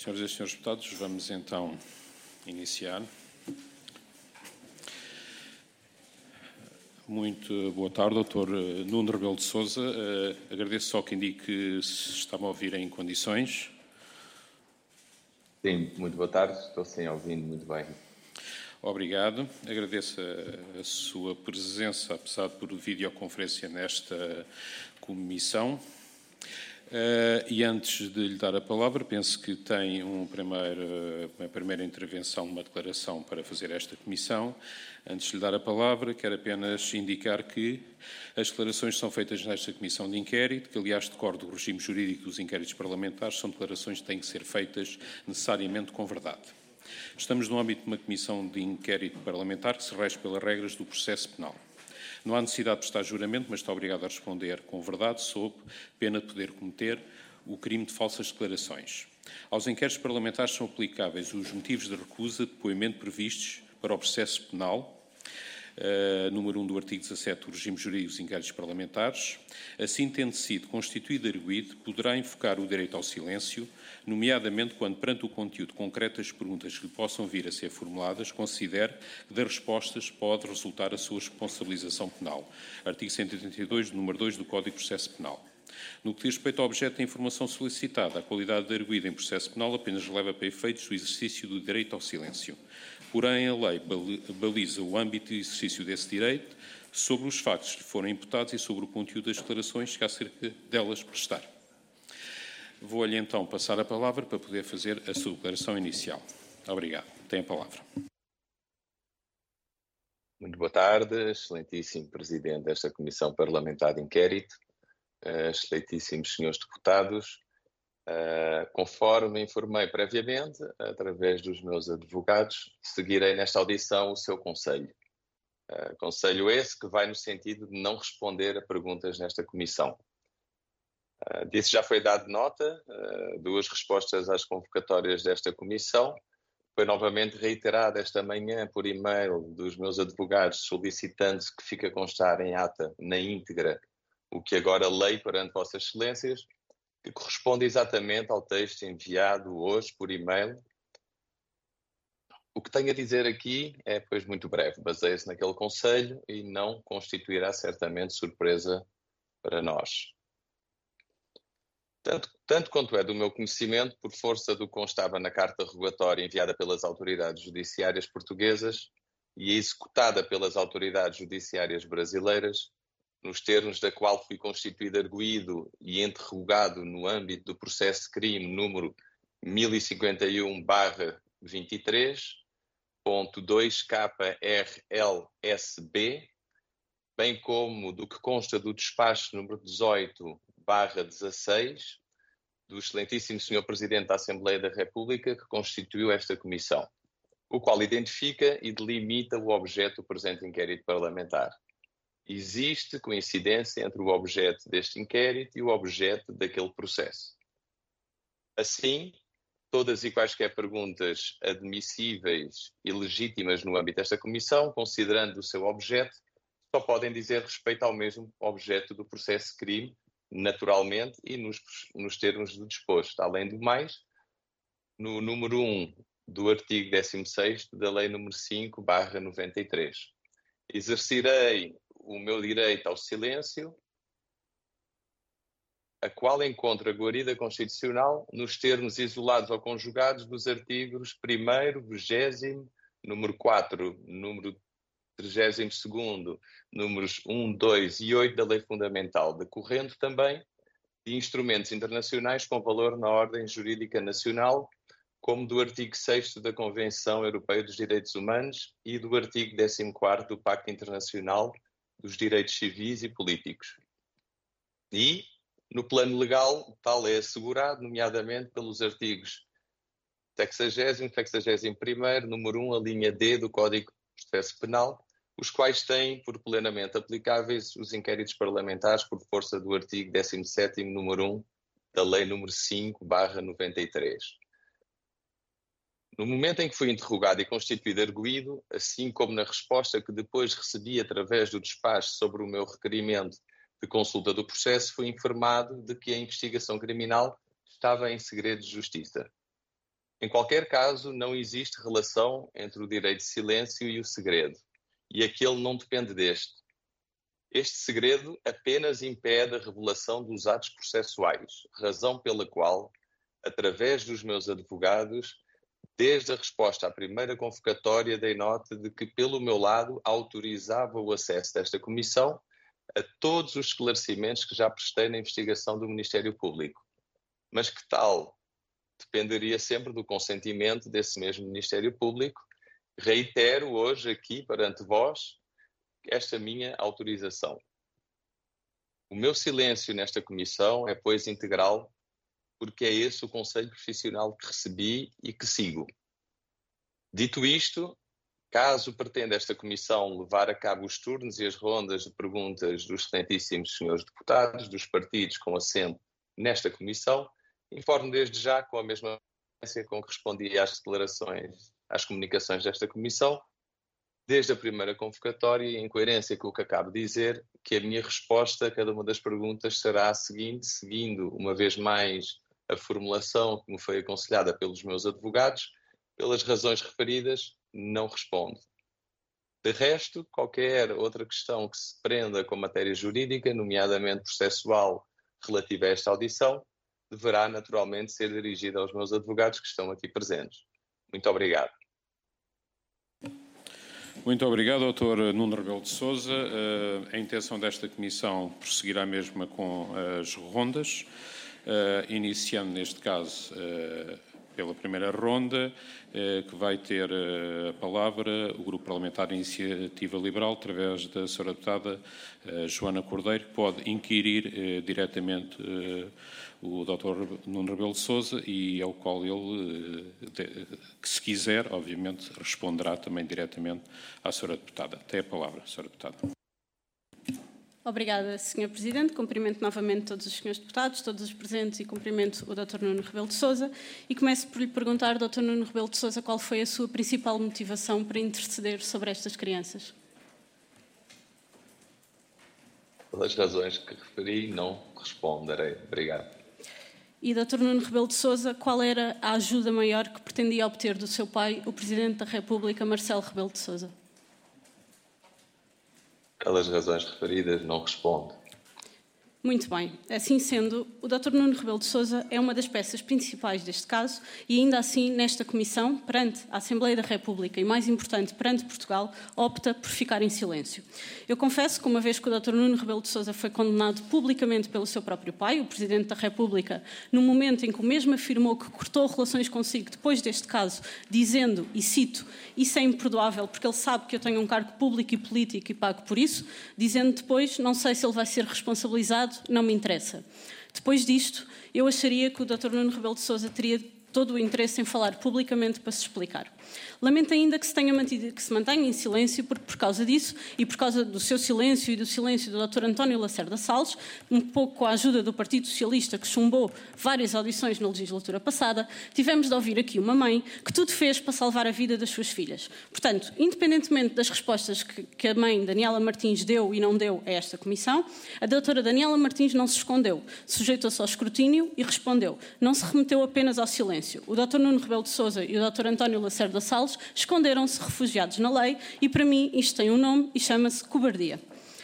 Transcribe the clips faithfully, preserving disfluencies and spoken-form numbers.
Senhoras e senhores deputados, vamos então iniciar. Muito boa tarde, doutor Nuno Rebelo de Sousa. Uh, agradeço só que indique se está-me a ouvir em condições. Sim, muito boa tarde. Estou sim ouvindo muito bem. Obrigado. Agradeço a, a sua presença, apesar de por videoconferência, nesta comissão. Uh, e antes de lhe dar a palavra, penso que tem um primeiro, uma primeira intervenção, uma declaração para fazer esta comissão. Antes de lhe dar a palavra, quero apenas indicar que as declarações que são feitas nesta comissão de inquérito, que aliás decorre do regime jurídico dos inquéritos parlamentares, são declarações que têm que ser feitas necessariamente com verdade. Estamos no âmbito de uma comissão de inquérito parlamentar que se rege pelas regras do processo penal. Não há necessidade de prestar juramento, mas está obrigado a responder com verdade, sob pena de poder cometer o crime de falsas declarações. Aos inquéritos parlamentares são aplicáveis os motivos de recusa de depoimento previstos para o processo penal, Uh, número um do artigo dezassete do regime jurídico dos inquéritos parlamentares. Assim, tendo sido constituído arguido, poderá invocar o direito ao silêncio, nomeadamente quando, perante o conteúdo concreto das perguntas que lhe possam vir a ser formuladas, considere que das respostas pode resultar a sua responsabilização penal. Artigo cento e oitenta e dois, número dois do Código de Processo Penal. No que diz respeito ao objeto da informação solicitada, a qualidade de arguido em processo penal apenas leva para efeitos o exercício do direito ao silêncio. Porém, a lei baliza o âmbito de exercício desse direito sobre os factos que lhe foram imputados e sobre o conteúdo das declarações que acerca delas prestar. Vou-lhe então passar a palavra para poder fazer a sua declaração inicial. Obrigado. Tem a palavra. Muito boa tarde, excelentíssimo Presidente desta Comissão Parlamentar de Inquérito, excelentíssimos senhores deputados. Uh, conforme informei previamente, através dos meus advogados, seguirei nesta audição o seu conselho. Uh, conselho esse que vai no sentido de não responder a perguntas nesta comissão. Uh, disso já foi dado nota, uh, duas respostas às convocatórias desta comissão. Foi novamente reiterada esta manhã por e-mail dos meus advogados, solicitando-se que fique a constar em ata, na íntegra, o que agora leio perante Vossas Excelências, que corresponde exatamente ao texto enviado hoje por e-mail. O que tenho a dizer aqui é, pois, muito breve. Baseia-se naquele conselho e não constituirá certamente surpresa para nós. Tanto, tanto quanto é do meu conhecimento, por força do que constava na carta rogatória enviada pelas autoridades judiciárias portuguesas e executada pelas autoridades judiciárias brasileiras, nos termos da qual fui constituído arguido e interrogado no âmbito do processo de crime número mil e cinquenta e um barra vinte e três, ponto dois K R L S B, bem como do que consta do despacho número dezoito barra dezasseis, do excelentíssimo senhor Presidente da Assembleia da República, que constituiu esta comissão, o qual identifica e delimita o objeto do presente inquérito parlamentar. Existe coincidência entre o objeto deste inquérito e o objeto daquele processo. Assim, todas e quaisquer perguntas admissíveis e legítimas no âmbito desta comissão, considerando o seu objeto, só podem dizer respeito ao mesmo objeto do processo de crime, naturalmente, e nos, nos termos do disposto. Além do mais, no número um do artigo décimo sexto da Lei número cinco barra noventa e três. Exercirei o meu direito ao silêncio, a qual encontra guarida constitucional nos termos isolados ou conjugados dos artigos primeiro, vigésimo, número quatro, número trigésimo segundo, números um, dois e oito da Lei Fundamental, decorrendo também de instrumentos internacionais com valor na ordem jurídica nacional, como do artigo sexto da Convenção Europeia dos Direitos Humanos e do artigo décimo quarto do Pacto Internacional dos Direitos Civis e Políticos. E, no plano legal, tal é assegurado, nomeadamente pelos artigos sexagésimo, sexagésimo primeiro, número um, a linha D do Código de Processo Penal, os quais têm por plenamente aplicáveis os inquéritos parlamentares por força do artigo décimo sétimo, número um, da Lei número cinco barra noventa e três. No momento em que fui interrogado e constituído arguido, assim como na resposta que depois recebi através do despacho sobre o meu requerimento de consulta do processo, fui informado de que a investigação criminal estava em segredo de justiça. Em qualquer caso, não existe relação entre o direito de silêncio e o segredo, e aquele não depende deste. Este segredo apenas impede a revelação dos atos processuais, razão pela qual, através dos meus advogados, desde a resposta à primeira convocatória, dei nota de que, pelo meu lado, autorizava o acesso desta comissão a todos os esclarecimentos que já prestei na investigação do Ministério Público. Mas que tal dependeria sempre do consentimento desse mesmo Ministério Público. Reitero hoje aqui perante vós esta minha autorização. O meu silêncio nesta comissão é, pois, integral, porque é esse o conselho profissional que recebi e que sigo. Dito isto, caso pretenda esta comissão levar a cabo os turnos e as rondas de perguntas dos excelentíssimos senhores deputados, dos partidos com assento nesta comissão, informo desde já com a mesma frequência com que respondi às declarações, às comunicações desta comissão, desde a primeira convocatória e em coerência com o que acabo de dizer, que a minha resposta a cada uma das perguntas será a seguinte, seguindo uma vez mais a formulação que me foi aconselhada pelos meus advogados, pelas razões referidas, não respondo. De resto, qualquer outra questão que se prenda com matéria jurídica, nomeadamente processual, relativa a esta audição, deverá naturalmente ser dirigida aos meus advogados que estão aqui presentes. Muito obrigado. Muito obrigado, doutor Nuno Rebelo de Sousa. A intenção desta comissão prosseguirá mesmo com as rondas, iniciando neste caso pela primeira ronda, que vai ter a palavra o Grupo Parlamentar de Iniciativa Liberal, através da senhora deputada Joana Cordeiro, que pode inquirir diretamente o doutor Nuno Rebelo de Sousa e ao qual ele, que se quiser, obviamente, responderá também diretamente à senhora deputada. Tem a palavra, senhora deputada. Obrigada, senhor Presidente. Cumprimento novamente todos os senhores deputados, todos os presentes e cumprimento o doutor Nuno Rebelo de Sousa. E começo por lhe perguntar, doutor Nuno Rebelo de Sousa, qual foi a sua principal motivação para interceder sobre estas crianças? Pelas razões que referi, não responderei. Obrigado. E, doutor Nuno Rebelo de Sousa, qual era a ajuda maior que pretendia obter do seu pai, o Presidente da República, Marcelo Rebelo de Sousa? Pelas razões referidas, não respondo. Muito bem. Assim sendo, o doutor Nuno Rebelo de Sousa é uma das peças principais deste caso e, ainda assim, nesta comissão, perante a Assembleia da República e, mais importante, perante Portugal, opta por ficar em silêncio. Eu confesso que, uma vez que o doutor Nuno Rebelo de Sousa foi condenado publicamente pelo seu próprio pai, o Presidente da República, no momento em que o mesmo afirmou que cortou relações consigo depois deste caso, dizendo, e cito, isso é imperdoável porque ele sabe que eu tenho um cargo público e político e pago por isso, dizendo depois, não sei se ele vai ser responsabilizado, não me interessa. Depois disto, eu acharia que o doutor Nuno Rebelo de Sousa teria todo o interesse em falar publicamente para se explicar. Lamento ainda que se, tenha mantido, que se mantenha em silêncio, porque por causa disso e por causa do seu silêncio e do silêncio do doutor António Lacerda Salles, um pouco com a ajuda do Partido Socialista, que chumbou várias audições na legislatura passada, tivemos de ouvir aqui uma mãe que tudo fez para salvar a vida das suas filhas. Portanto, independentemente das respostas que, que a mãe Daniela Martins deu e não deu a esta comissão, a doutora Daniela Martins não se escondeu, sujeitou-se ao escrutínio e respondeu. Não se remeteu apenas ao silêncio. O doutor Nuno Rebelo de Sousa e o doutor António Lacerda Salles esconderam-se refugiados na lei e, para mim, isto tem um nome e chama-se cobardia.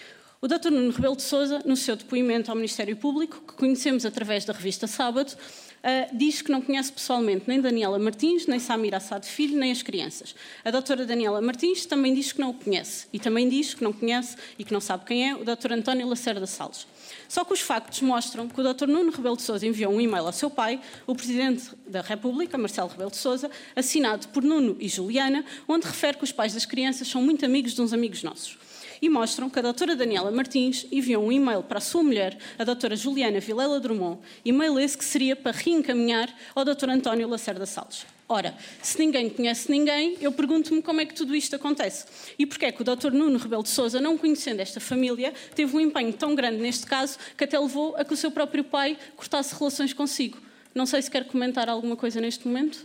O doutor Nuno Rebelo de Sousa, no seu depoimento ao Ministério Público, que conhecemos através da revista Sábado, uh, diz que não conhece pessoalmente nem Daniela Martins, nem Samir Assad Filho, nem as crianças. A doutora Daniela Martins também diz que não o conhece e também diz que não conhece e que não sabe quem é o doutor António Lacerda Salles. Só que os factos mostram que o doutor Nuno Rebelo de Sousa enviou um e-mail ao seu pai, o Presidente da República, Marcelo Rebelo de Sousa, assinado por Nuno e Juliana, onde refere que os pais das crianças são muito amigos de uns amigos nossos. E mostram que a doutora Daniela Martins enviou um e-mail para a sua mulher, a doutora Juliana Vilela Drummond, e-mail esse que seria para reencaminhar ao doutor António Lacerda Salles. Ora, se ninguém conhece ninguém, eu pergunto-me como é que tudo isto acontece. E porquê é que o doutor Nuno Rebelo de Sousa, não conhecendo esta família, teve um empenho tão grande neste caso que até levou a que o seu próprio pai cortasse relações consigo. Não sei se quer comentar alguma coisa neste momento.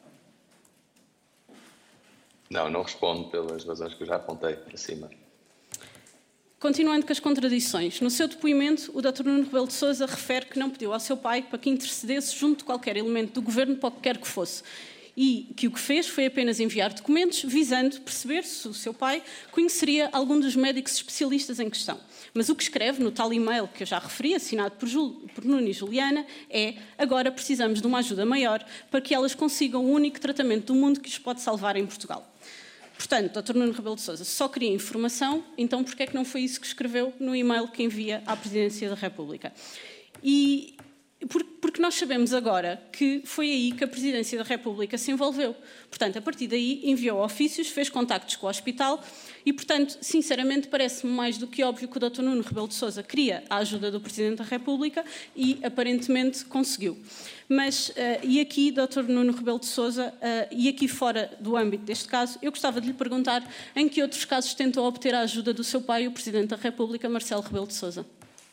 Não, não respondo pelas razões que eu já apontei acima. Continuando com as contradições, no seu depoimento, o doutor Nuno Rebelo de Sousa refere que não pediu ao seu pai para que intercedesse junto de qualquer elemento do governo para o que quer que fosse. e que o que fez foi apenas enviar documentos visando perceber se o seu pai conheceria algum dos médicos especialistas em questão. Mas o que escreve no tal e-mail que eu já referi, assinado por, Jul, por Nuno e Juliana, é: agora precisamos de uma ajuda maior para que elas consigam o único tratamento do mundo que os pode salvar em Portugal. Portanto, doutor Nuno Rebelo de Sousa só queria informação, então porquê é que não foi isso que escreveu no e-mail que envia à Presidência da República? E porque nós sabemos agora que foi aí que a Presidência da República se envolveu. Portanto, a partir daí enviou ofícios, fez contactos com o hospital e, portanto, sinceramente, parece-me mais do que óbvio que o doutor Nuno Rebelo de Sousa queria a ajuda do Presidente da República e, aparentemente, conseguiu. Mas, uh, e aqui, doutor Nuno Rebelo de Sousa, uh, e aqui fora do âmbito deste caso, eu gostava de lhe perguntar em que outros casos tentou obter a ajuda do seu pai, o Presidente da República, Marcelo Rebelo de Sousa.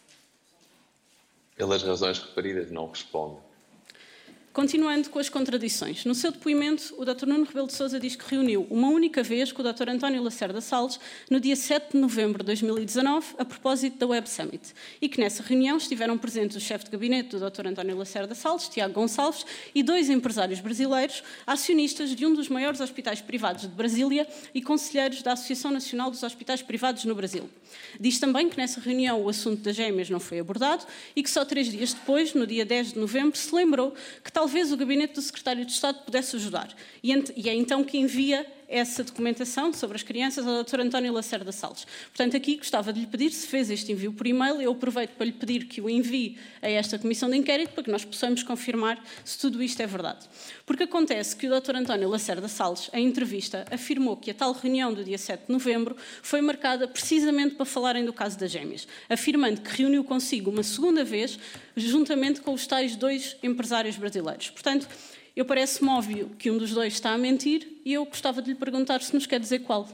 Pelas razões referidas, não respondo. Continuando com as contradições. No seu depoimento, o doutor Nuno Rebelo de Sousa diz que reuniu uma única vez com o doutor António Lacerda Salles no dia sete de novembro de dois mil e dezanove, a propósito da Web Summit, e que nessa reunião estiveram presentes o chefe de gabinete do doutor António Lacerda Salles, Tiago Gonçalves, e dois empresários brasileiros, acionistas de um dos maiores hospitais privados de Brasília e conselheiros da Associação Nacional dos Hospitais Privados no Brasil. Diz também que nessa reunião o assunto das gêmeas não foi abordado e que só três dias depois, no dia dez de novembro, se lembrou que tal Talvez o gabinete do secretário de Estado pudesse ajudar. E é então que envia essa documentação sobre as crianças ao doutor António Lacerda Salles. Portanto, aqui gostava de lhe pedir, se fez este envio por e-mail, eu aproveito para lhe pedir que o envie a esta comissão de inquérito para que nós possamos confirmar se tudo isto é verdade. Porque acontece que o doutor António Lacerda Salles, em entrevista, afirmou que a tal reunião do dia sete de novembro foi marcada precisamente para falarem do caso das gêmeas, afirmando que reuniu consigo uma segunda vez, juntamente com os tais dois empresários brasileiros. Portanto, eu parece-me óbvio que um dos dois está a mentir e eu gostava de lhe perguntar se nos quer dizer qual.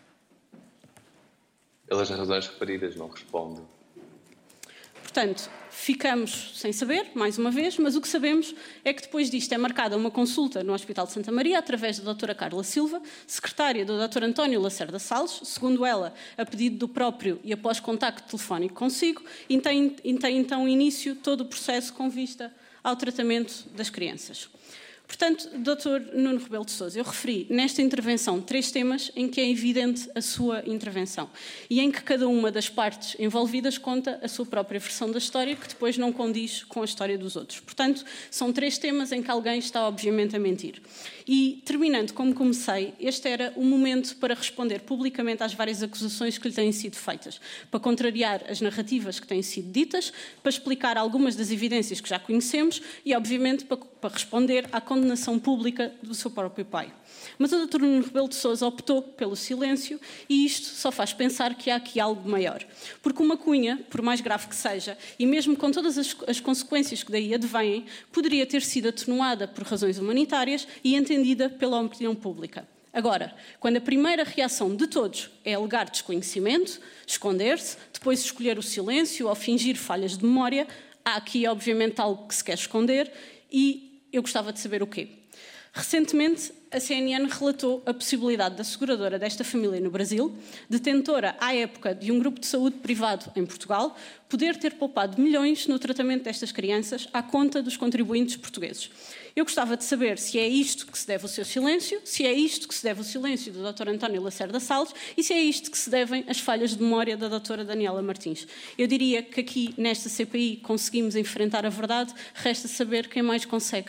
Pelas razões referidas, não respondo. Portanto, ficamos sem saber, mais uma vez, mas o que sabemos é que depois disto é marcada uma consulta no Hospital de Santa Maria, através da doutora Carla Silva, secretária do doutor António Lacerda Salles, segundo ela, a pedido do próprio e após contacto telefónico consigo, e tem, e tem então início todo o processo com vista ao tratamento das crianças. Portanto, doutor Nuno Rebelo de Sousa, eu referi nesta intervenção três temas em que é evidente a sua intervenção e em que cada uma das partes envolvidas conta a sua própria versão da história, que depois não condiz com a história dos outros. Portanto, são três temas em que alguém está obviamente a mentir. E, terminando como comecei, este era o momento para responder publicamente às várias acusações que lhe têm sido feitas, para contrariar as narrativas que têm sido ditas, para explicar algumas das evidências que já conhecemos e, obviamente, para, para responder à condenação pública do seu próprio pai. Mas o doutor Nuno Rebelo de Sousa optou pelo silêncio e isto só faz pensar que há aqui algo maior. Porque uma cunha, por mais grave que seja, e mesmo com todas as, as consequências que daí advêm, poderia ter sido atenuada por razões humanitárias e entendida pela opinião pública. Agora, quando a primeira reação de todos é alegar desconhecimento, esconder-se, depois escolher o silêncio ou fingir falhas de memória, há aqui, obviamente, algo que se quer esconder e eu gostava de saber o quê. Recentemente, a C N N relatou a possibilidade da seguradora desta família no Brasil, detentora à época de um grupo de saúde privado em Portugal, poder ter poupado milhões no tratamento destas crianças à conta dos contribuintes portugueses. Eu gostava de saber se é isto que se deve o seu silêncio, se é isto que se deve o silêncio do doutor António Lacerda Salles e se é isto que se devem as falhas de memória da doutora Daniela Martins. Eu diria que aqui, nesta C P I, conseguimos enfrentar a verdade, resta saber quem mais consegue.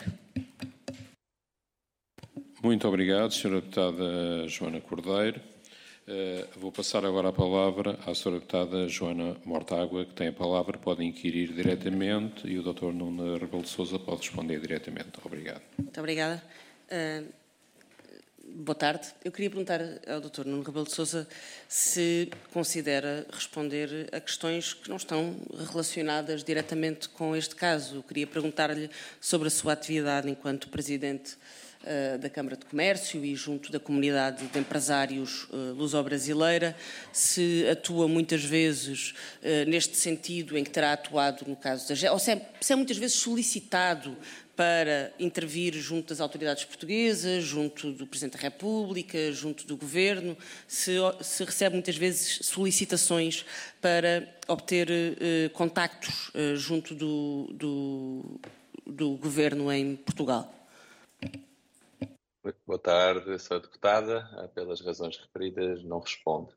Muito obrigado, senhora Deputada Joana Cordeiro. Uh, vou passar agora a palavra à senhora Deputada Joana Mortágua, que tem a palavra, pode inquirir diretamente e o doutor Nuno Rebelo de Sousa pode responder diretamente. Obrigado. Muito obrigada. Uh, boa tarde. Eu queria perguntar ao doutor Nuno Rebelo de Sousa se considera responder a questões que não estão relacionadas diretamente com este caso. Eu queria perguntar-lhe sobre a sua atividade enquanto presidente da Câmara de Comércio e junto da comunidade de empresários uh, luso-brasileira, se atua muitas vezes uh, neste sentido em que terá atuado no caso da G E, ou se é, se é muitas vezes solicitado para intervir junto das autoridades portuguesas, junto do Presidente da República, junto do Governo, se, se recebe muitas vezes solicitações para obter uh, contactos uh, junto do, do, do Governo em Portugal. Boa tarde, senhora Deputada. Pelas razões referidas, não responde.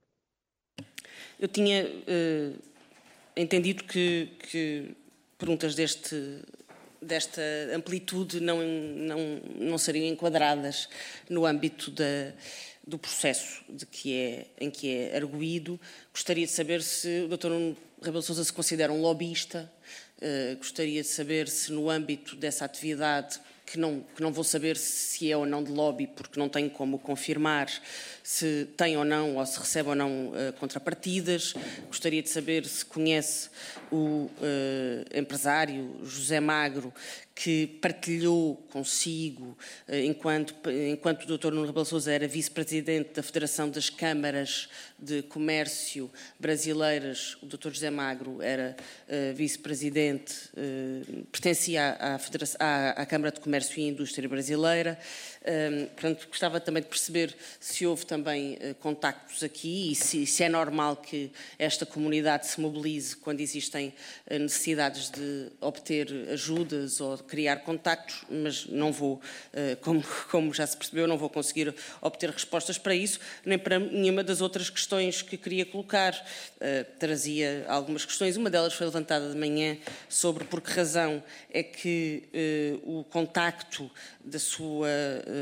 Eu tinha uh, entendido que, que perguntas deste, desta amplitude não, não, não seriam enquadradas no âmbito da, do processo de que é, em que é arguído. Gostaria de saber se o doutor Nuno Rebelo de Sousa se considera um lobbyista. Uh, gostaria de saber se no âmbito dessa atividade, que não, que não vou saber se é ou não de lobby, porque não tenho como confirmar, se tem ou não, ou se recebe ou não uh, contrapartidas. Gostaria de saber se conhece o uh, empresário José Magro, que partilhou consigo, uh, enquanto, enquanto o doutor Nuno Rebelo de Sousa era vice-presidente da Federação das Câmaras de Comércio Brasileiras, o doutor José Magro era uh, vice-presidente, uh, pertencia à, à, Federação, à, à Câmara de Comércio e Indústria Brasileira. Um, portanto, gostava também de perceber se houve também uh, contactos aqui e se, se é normal que esta comunidade se mobilize quando existem uh, necessidades de obter ajudas ou de criar contactos, mas não vou, uh, como, como já se percebeu, não vou conseguir obter respostas para isso, nem para nenhuma das outras questões que queria colocar. Uh, trazia algumas questões, uma delas foi levantada de manhã sobre por que razão é que uh, o contacto da sua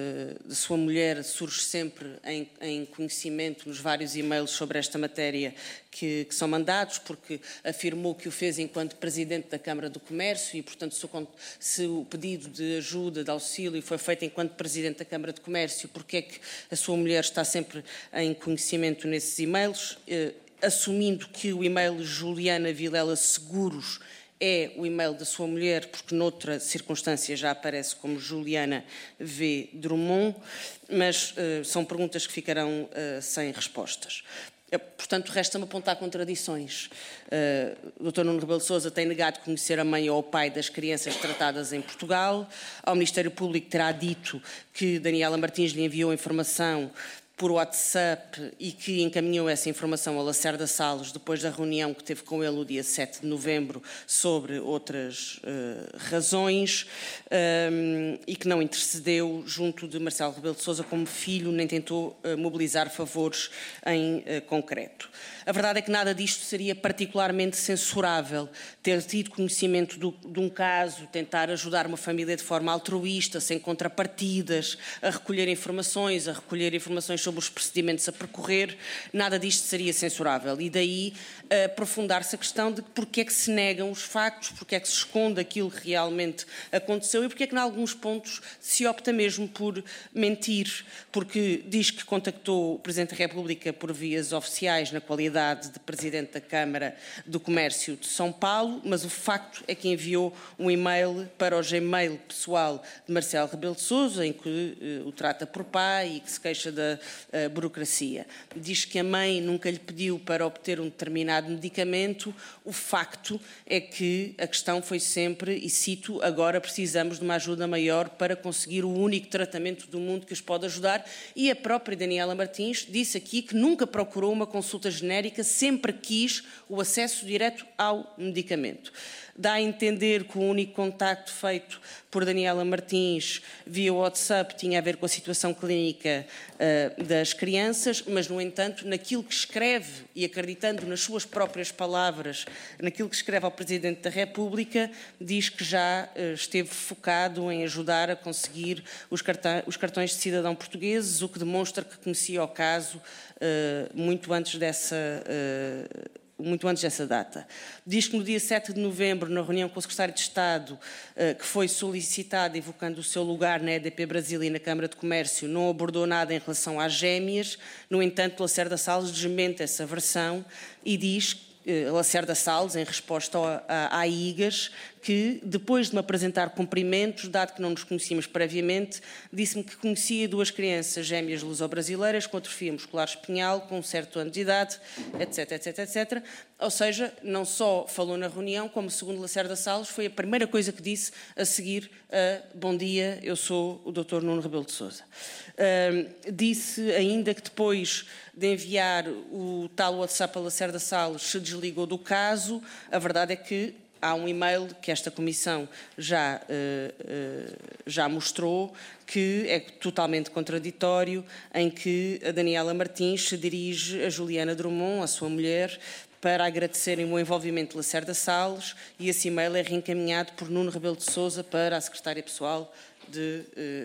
da sua mulher surge sempre em, em conhecimento nos vários e-mails sobre esta matéria que, que são mandados, porque afirmou que o fez enquanto Presidente da Câmara do Comércio e, portanto, se o, se o pedido de ajuda, de auxílio, foi feito enquanto Presidente da Câmara de Comércio, porque é que a sua mulher está sempre em conhecimento nesses e-mails, eh, assumindo que o e-mail Juliana Vilela Seguros é o e-mail da sua mulher, porque noutra circunstância já aparece como Juliana V. Drummond, mas uh, são perguntas que ficarão uh, sem respostas. Uh, portanto, resta-me apontar contradições. Uh, o doutor Nuno Rebelo de Sousa tem negado conhecer a mãe ou o pai das crianças tratadas em Portugal. Ao Ministério Público terá dito que Daniela Martins lhe enviou informação por WhatsApp e que encaminhou essa informação a Lacerda Salles depois da reunião que teve com ele no dia sete de novembro sobre outras uh, razões um, e que não intercedeu junto de Marcelo Rebelo de Sousa como filho, nem tentou uh, mobilizar favores em uh, concreto. A verdade é que nada disto seria particularmente censurável. Ter tido conhecimento do, de um caso, tentar ajudar uma família de forma altruísta, sem contrapartidas, a recolher informações, a recolher informações sobre os procedimentos a percorrer, nada disto seria censurável. E daí uh, aprofundar-se a questão de porque é que se negam os factos, porque é que se esconde aquilo que realmente aconteceu e porque é que, em alguns pontos, se opta mesmo por mentir, porque diz que contactou o Presidente da República por vias oficiais na qualidade de Presidente da Câmara do Comércio de São Paulo, mas o facto é que enviou um e-mail para o Gmail pessoal de Marcelo Rebelo de Sousa, em que uh, o trata por pai e que se queixa da uh, burocracia. Diz que a mãe nunca lhe pediu para obter um determinado medicamento. O facto é que a questão foi sempre, e cito, agora precisamos de uma ajuda maior para conseguir o único tratamento do mundo que os pode ajudar, e a própria Daniela Martins disse aqui que nunca procurou uma consulta genérica, sempre quis o acesso direto ao medicamento. Dá a entender que o único contacto feito por Daniela Martins via WhatsApp tinha a ver com a situação clínica uh, das crianças, mas, no entanto, naquilo que escreve, e acreditando nas suas próprias palavras, naquilo que escreve ao Presidente da República, diz que já uh, esteve focado em ajudar a conseguir os, cartões, os cartões de cidadão portugueses, o que demonstra que conhecia o caso uh, muito antes dessa... Uh, muito antes dessa data. Diz que no dia sete de novembro, na reunião com o Secretário de Estado, que foi solicitado, evocando o seu lugar na E D P Brasil e na Câmara de Comércio, não abordou nada em relação às gêmeas. No entanto, Lacerda Salles desmente essa versão e diz, Lacerda Salles, em resposta à I G A S, que, depois de me apresentar cumprimentos, dado que não nos conhecíamos previamente, disse-me que conhecia duas crianças gêmeas luso-brasileiras com atrofia muscular espinhal, com um certo ano de idade, etc, etc, etcétera. Ou seja, não só falou na reunião, como, segundo Lacerda Salles, foi a primeira coisa que disse a seguir a bom dia, eu sou o doutor Nuno Rebelo de Sousa. Uh, disse ainda que depois de enviar o tal WhatsApp a Lacerda Salles se desligou do caso. A verdade é que há um e-mail que esta Comissão já, já mostrou que é totalmente contraditório, em que a Daniela Martins se dirige a Juliana Drummond, a sua mulher, para agradecerem o envolvimento de Lacerda Salles, e esse e-mail é reencaminhado por Nuno Rebelo de Sousa para a secretária pessoal de,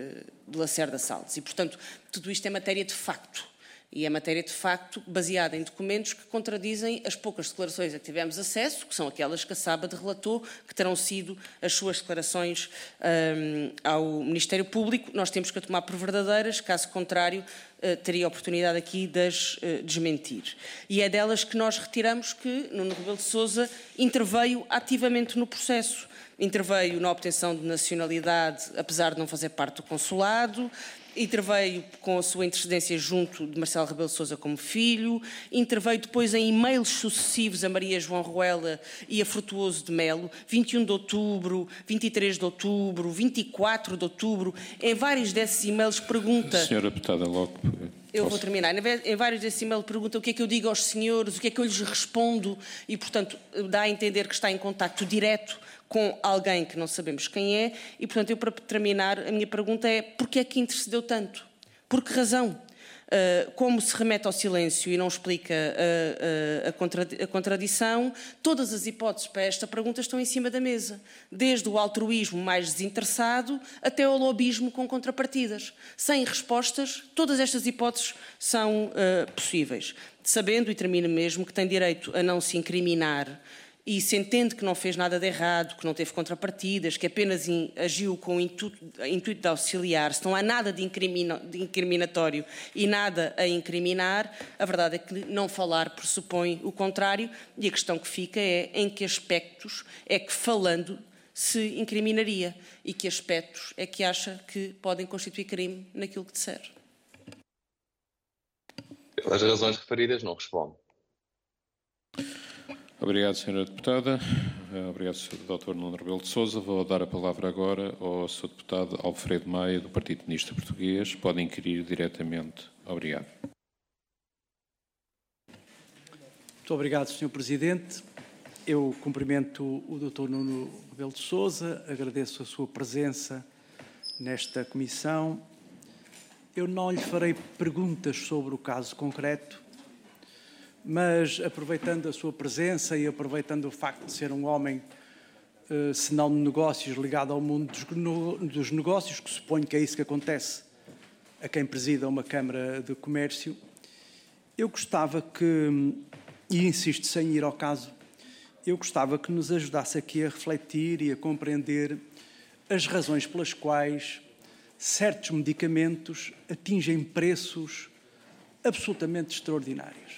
de Lacerda Salles. E, portanto, tudo isto é matéria de facto. E é matéria de facto baseada em documentos que contradizem as poucas declarações a que tivemos acesso, que são aquelas que a Sábado relatou, que terão sido as suas declarações um, ao Ministério Público. Nós temos que a tomar por verdadeiras, caso contrário, uh, teria a oportunidade aqui de as uh, desmentir. E é delas que nós retiramos que Nuno Rebelo de Sousa interveio ativamente no processo. Interveio na obtenção de nacionalidade, apesar de não fazer parte do consulado, interveio com a sua intercedência junto de Marcelo Rebelo de Sousa como filho, interveio depois em e-mails sucessivos a Maria João Ruela e a Frutuoso de Melo, vinte e um de outubro, vinte e três de outubro, vinte e quatro de outubro, em vários desses e-mails pergunta... Senhora Deputada, logo... Eu vou terminar. Em vários desses e-mails pergunta o que é que eu digo aos senhores, o que é que eu lhes respondo e, portanto, dá a entender que está em contacto direto com alguém que não sabemos quem é e, portanto, eu para terminar, a minha pergunta é porquê é que intercedeu tanto? Por que razão? Uh, como se remete ao silêncio e não explica a, a, a, contra, a contradição, todas as hipóteses para esta pergunta estão em cima da mesa, desde o altruísmo mais desinteressado até ao lobismo com contrapartidas. Sem respostas, todas estas hipóteses são uh, possíveis. Sabendo, e termino mesmo, que tem direito a não se incriminar e se entende que não fez nada de errado, que não teve contrapartidas, que apenas in, agiu com o intuito, intuito de auxiliar, se não há nada de, incrimina, de incriminatório e nada a incriminar, a verdade é que não falar pressupõe o contrário e a questão que fica é em que aspectos é que falando se incriminaria e que aspectos é que acha que podem constituir crime naquilo que disser. Pelas razões referidas, não respondo. Obrigado, senhora Deputada. Obrigado, senhor doutor Nuno Rebelo de Sousa. Vou dar a palavra agora ao senhor Deputado Alfredo Maia, do Partido Comunista Português. Pode inquirir diretamente. Obrigado. Muito obrigado, senhor Presidente. Eu cumprimento o doutor Nuno Rebelo de Sousa, agradeço a sua presença nesta comissão. Eu não lhe farei perguntas sobre o caso concreto, mas aproveitando a sua presença e aproveitando o facto de ser um homem, eh, se não de negócios, ligado ao mundo dos, no, dos negócios, que suponho que é isso que acontece a quem presida uma Câmara de Comércio, eu gostava que, e insisto sem ir ao caso, eu gostava que nos ajudasse aqui a refletir e a compreender as razões pelas quais certos medicamentos atingem preços absolutamente extraordinários.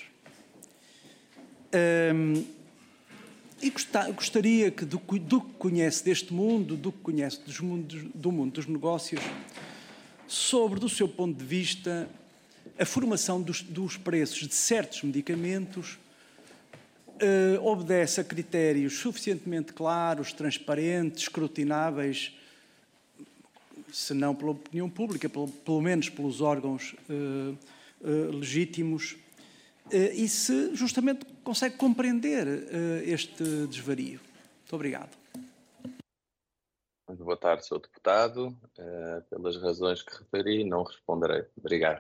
Um, e gostaria que, do, do que conhece deste mundo, do que conhece dos mundos, do mundo dos negócios, sobre, do seu ponto de vista, a formação dos, dos preços de certos medicamentos uh, obedece a critérios suficientemente claros, transparentes, escrutináveis, se não pela opinião pública, pelo, pelo menos pelos órgãos uh, uh, legítimos, e se justamente consegue compreender este desvario. Muito obrigado. Muito boa tarde, senhor Deputado. Pelas razões que referi, não responderei. Obrigado.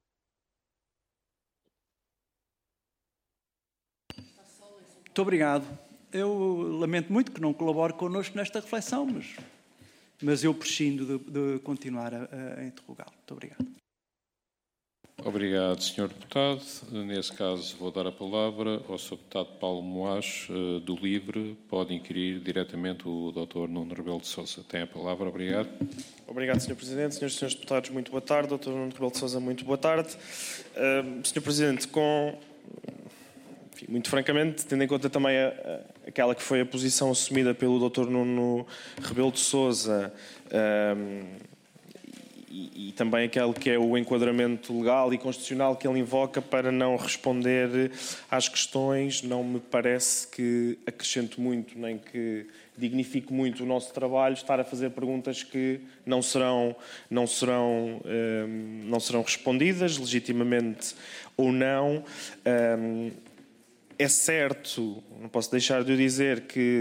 Muito obrigado. Eu lamento muito que não colabore connosco nesta reflexão, mas, mas eu prescindo de, de continuar a, a interrogá-lo. Muito obrigado. Obrigado, senhor Deputado. Nesse caso, vou dar a palavra ao senhor Deputado Paulo Moás, do LIVRE. Pode inquirir diretamente o doutor Nuno Rebelo de Sousa. Tem a palavra. Obrigado. Obrigado, senhor Presidente. Senhoras e senhores deputados, muito boa tarde. doutor Nuno Rebelo de Sousa, muito boa tarde. Uh, senhor Presidente, com... Enfim, muito francamente, tendo em conta também a, a, aquela que foi a posição assumida pelo doutor Nuno Rebelo de Sousa, uh, E, e também aquele que é o enquadramento legal e constitucional que ele invoca para não responder às questões, não me parece que acrescente muito, nem que dignifique muito o nosso trabalho, estar a fazer perguntas que não serão, não serão, um, não serão respondidas, legitimamente ou não. Um, é certo, não posso deixar de o dizer, que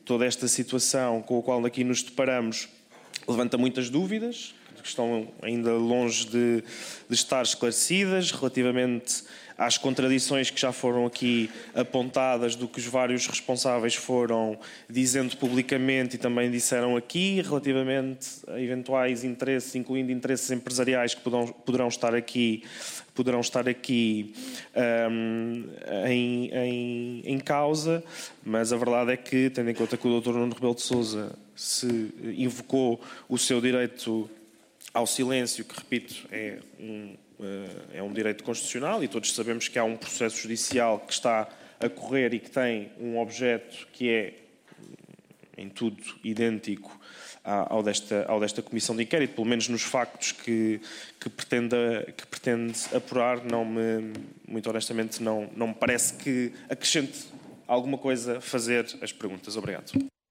toda esta situação com a qual aqui nos deparamos levanta muitas dúvidas, que estão ainda longe de, de estar esclarecidas, relativamente às contradições que já foram aqui apontadas do que os vários responsáveis foram dizendo publicamente e também disseram aqui, relativamente a eventuais interesses, incluindo interesses empresariais que poderão, poderão estar aqui, poderão estar aqui um, em, em, em causa, mas a verdade é que, tendo em conta que o doutor Nuno Rebelo de Sousa se invocou o seu direito ao silêncio, que, repito, é um, é um direito constitucional, e todos sabemos que há um processo judicial que está a correr e que tem um objeto que é, em tudo, idêntico ao desta, ao desta comissão de inquérito, pelo menos nos factos que, que, pretende, que pretende apurar. Não me, muito honestamente, não, não me parece que acrescente alguma coisa fazer as perguntas. Obrigado.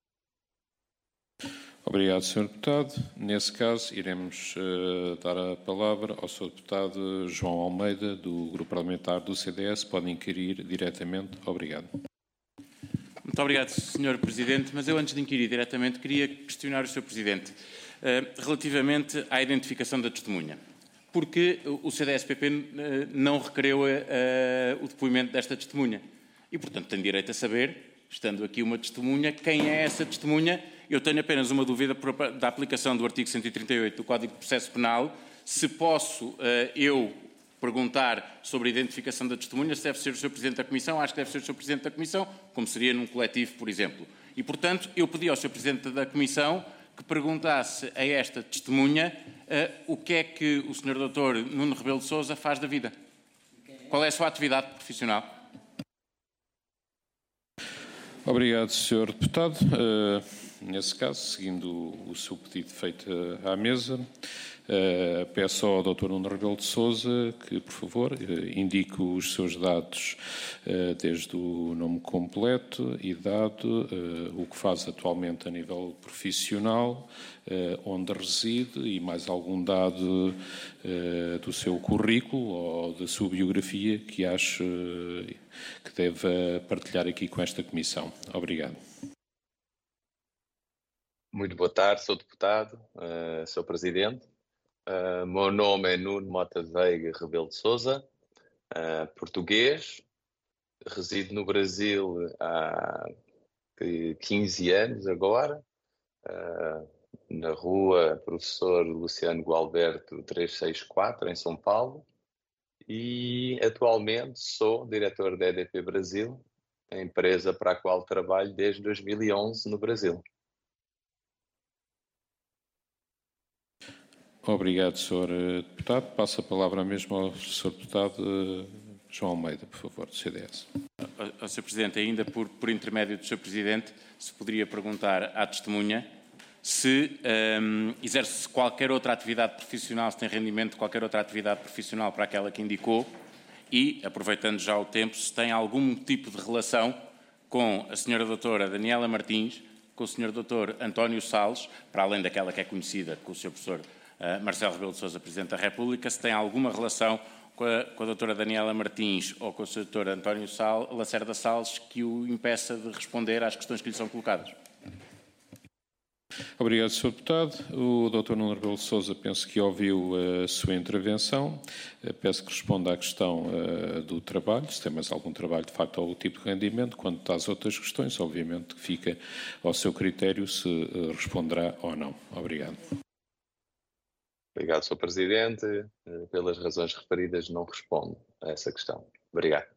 Obrigado, senhor Deputado. Nesse caso, iremos uh, dar a palavra ao senhor Deputado João Almeida, do Grupo Parlamentar do C D S. Pode inquirir diretamente. Obrigado. Muito obrigado, senhor Presidente. Mas eu, antes de inquirir diretamente, queria questionar o senhor Presidente uh, relativamente à identificação da testemunha. Porque o C D S P P uh, não requereu uh, o depoimento desta testemunha. E, portanto, tem direito a saber, estando aqui uma testemunha, quem é essa testemunha. Eu tenho apenas uma dúvida da aplicação do artigo cento e trinta e oito do Código de Processo Penal, se posso uh, eu perguntar sobre a identificação da testemunha, se deve ser o senhor Presidente da Comissão. Acho que deve ser o senhor Presidente da Comissão, como seria num coletivo, por exemplo. E, portanto, eu pedi ao senhor Presidente da Comissão que perguntasse a esta testemunha uh, o que é que o senhor doutor Nuno Rebelo de Sousa faz da vida. Qual é a sua atividade profissional? Obrigado, senhor Deputado. Uh... Nesse caso, seguindo o seu pedido feito à mesa, uh, peço ao doutor Nuno Rebelo de Sousa que, por favor, uh, indique os seus dados, uh, desde o nome completo, idade, uh, o que faz atualmente a nível profissional, uh, onde reside e mais algum dado uh, do seu currículo ou da sua biografia que acho uh, que deve partilhar aqui com esta Comissão. Obrigado. Muito boa tarde, sou deputado, uh, sou presidente. Uh, meu nome é Nuno Mota Veiga Rebelo de Sousa, uh, português, resido no Brasil há quinze anos agora, uh, na rua Professor Luciano Gualberto trezentos e sessenta e quatro, em São Paulo, e atualmente sou diretor da E D P Brasil, a empresa para a qual trabalho desde dois mil e onze no Brasil. Obrigado, senhor Deputado. Passo a palavra mesmo ao senhor Deputado João Almeida, por favor, do C D S. Ao senhor Presidente, ainda por, por intermédio do senhor Presidente, se poderia perguntar à testemunha se um, exerce qualquer outra atividade profissional, se tem rendimento de qualquer outra atividade profissional para aquela que indicou e, aproveitando já o tempo, se tem algum tipo de relação com a senhora doutora Daniela Martins, com o senhor doutor António Salles, para além daquela que é conhecida com o senhor professor Uh, Marcelo Rebelo de Sousa, Presidente da República, se tem alguma relação com a, com a doutora Daniela Martins ou com o senhor doutor António Sal, Lacerda Salles que o impeça de responder às questões que lhe são colocadas. Obrigado, senhor Deputado. O doutor Nuno Rebelo de Sousa penso que ouviu a sua intervenção. Peço que responda à questão uh, do trabalho, se tem mais algum trabalho de facto ao tipo de rendimento. Quanto às outras questões, obviamente que fica ao seu critério se uh, responderá ou não. Obrigado. Obrigado, senhor Presidente. Pelas razões referidas, não respondo a essa questão. Obrigado.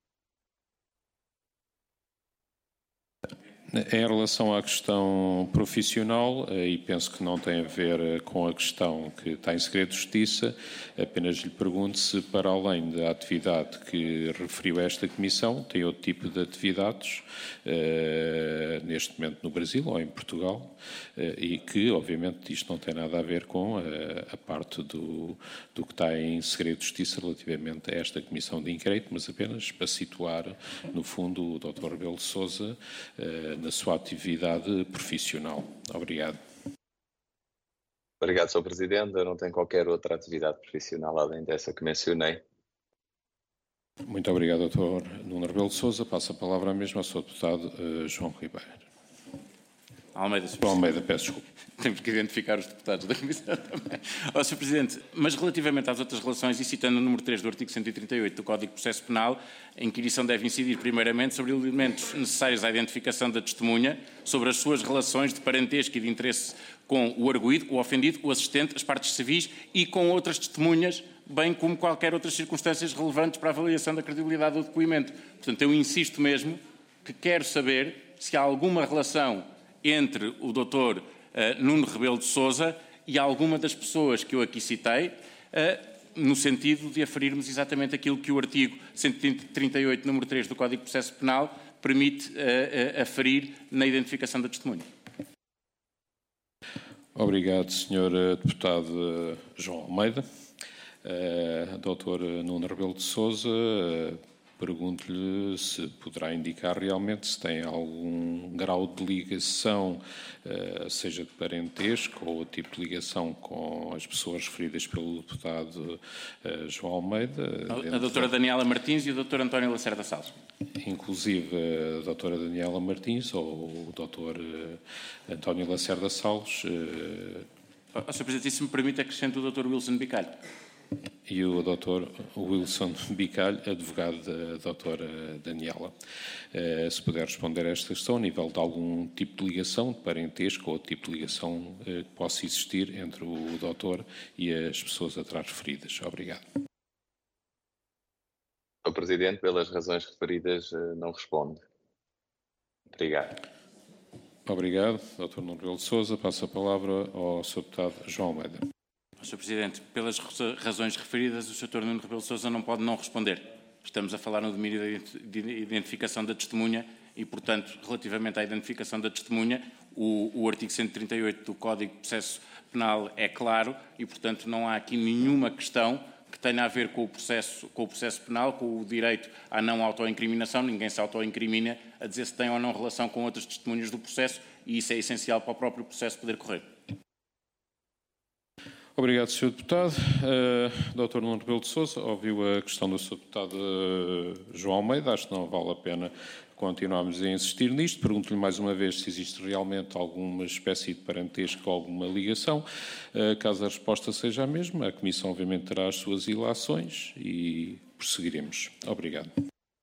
Em relação à questão profissional, e penso que não tem a ver com a questão que está em segredo de justiça, apenas lhe pergunto se, para além da atividade que referiu a esta Comissão, tem outro tipo de atividades, uh, neste momento no Brasil ou em Portugal, uh, e que, obviamente, isto não tem nada a ver com uh, a parte do, do que está em segredo de justiça relativamente a esta Comissão de Inquérito, mas apenas para situar, no fundo, o doutor Rebelo de Sousa uh, na sua atividade profissional. Obrigado. Obrigado, senhor Presidente. Eu não tenho qualquer outra atividade profissional além dessa que mencionei. Muito obrigado, doutor Nuno Rebelo de Sousa. Passo a palavra mesmo ao senhor deputado uh, João Ribeiro. Almeida. João Almeida, peço desculpa. Temos que identificar os deputados da Comissão também. Ó, senhor Presidente, mas relativamente às outras relações, e citando o número três do artigo cento e trinta e oito do Código de Processo Penal, a inquirição deve incidir primeiramente sobre elementos necessários à identificação da testemunha, sobre as suas relações de parentesco e de interesse com o arguido, o ofendido, o assistente, as partes civis e com outras testemunhas, bem como qualquer outras circunstâncias relevantes para a avaliação da credibilidade do depoimento. Portanto, eu insisto mesmo que quero saber se há alguma relação entre o doutor uh, Nuno Rebelo de Sousa e alguma das pessoas que eu aqui citei, uh, no sentido de aferirmos exatamente aquilo que o artigo cento e trinta e oito, número três do Código de Processo Penal permite uh, uh, aferir na identificação da testemunha. Obrigado, senhor Deputado João Almeida. Uh, doutor Nuno Rebelo de Sousa, uh, pergunto-lhe se poderá indicar realmente se tem algum grau de ligação, uh, seja de parentesco ou tipo de ligação com as pessoas referidas pelo deputado uh, João Almeida. A, a doutora da... Daniela Martins e o doutor António Lacerda Salles. Inclusive a doutora Daniela Martins ou o doutor uh, António Lacerda Salles. Uh... Oh, senhor Presidente, se me permite, acrescento o doutor Wilson Bicalho. E o doutor Wilson Bicalho, advogado da doutora Daniela. Uh, se puder responder a esta questão, a nível de algum tipo de ligação, de parentesco ou tipo de ligação uh, que possa existir entre o doutor e as pessoas atrás referidas. Obrigado. O Presidente, pelas razões referidas, uh, não responde. Obrigado. Obrigado. doutor Nuno Rebelo de Sousa, passo a palavra ao senhor Deputado João Almeida. senhor Presidente, pelas razões referidas, o senhor Nuno Rebelo de Sousa não pode não responder. Estamos a falar no domínio de identificação da testemunha e, portanto, relativamente à identificação da testemunha, o, o artigo cento e trinta e oito do Código de Processo Penal é claro e, portanto, não há aqui nenhuma questão que tenha a ver com o processo, com o processo penal, com o direito à não autoincriminação. Ninguém se autoincrimina a dizer se tem ou não relação com outras testemunhas do processo e isso é essencial para o próprio processo poder correr. Obrigado, senhor Deputado. Uh, doutor Nuno Rebelo de Sousa, ouviu a questão do senhor Deputado uh, João Almeida. Acho que não vale a pena continuarmos a insistir nisto. Pergunto-lhe mais uma vez se existe realmente alguma espécie de parentesco ou alguma ligação. Uh, caso a resposta seja a mesma, a Comissão obviamente terá as suas ilações e prosseguiremos. Obrigado.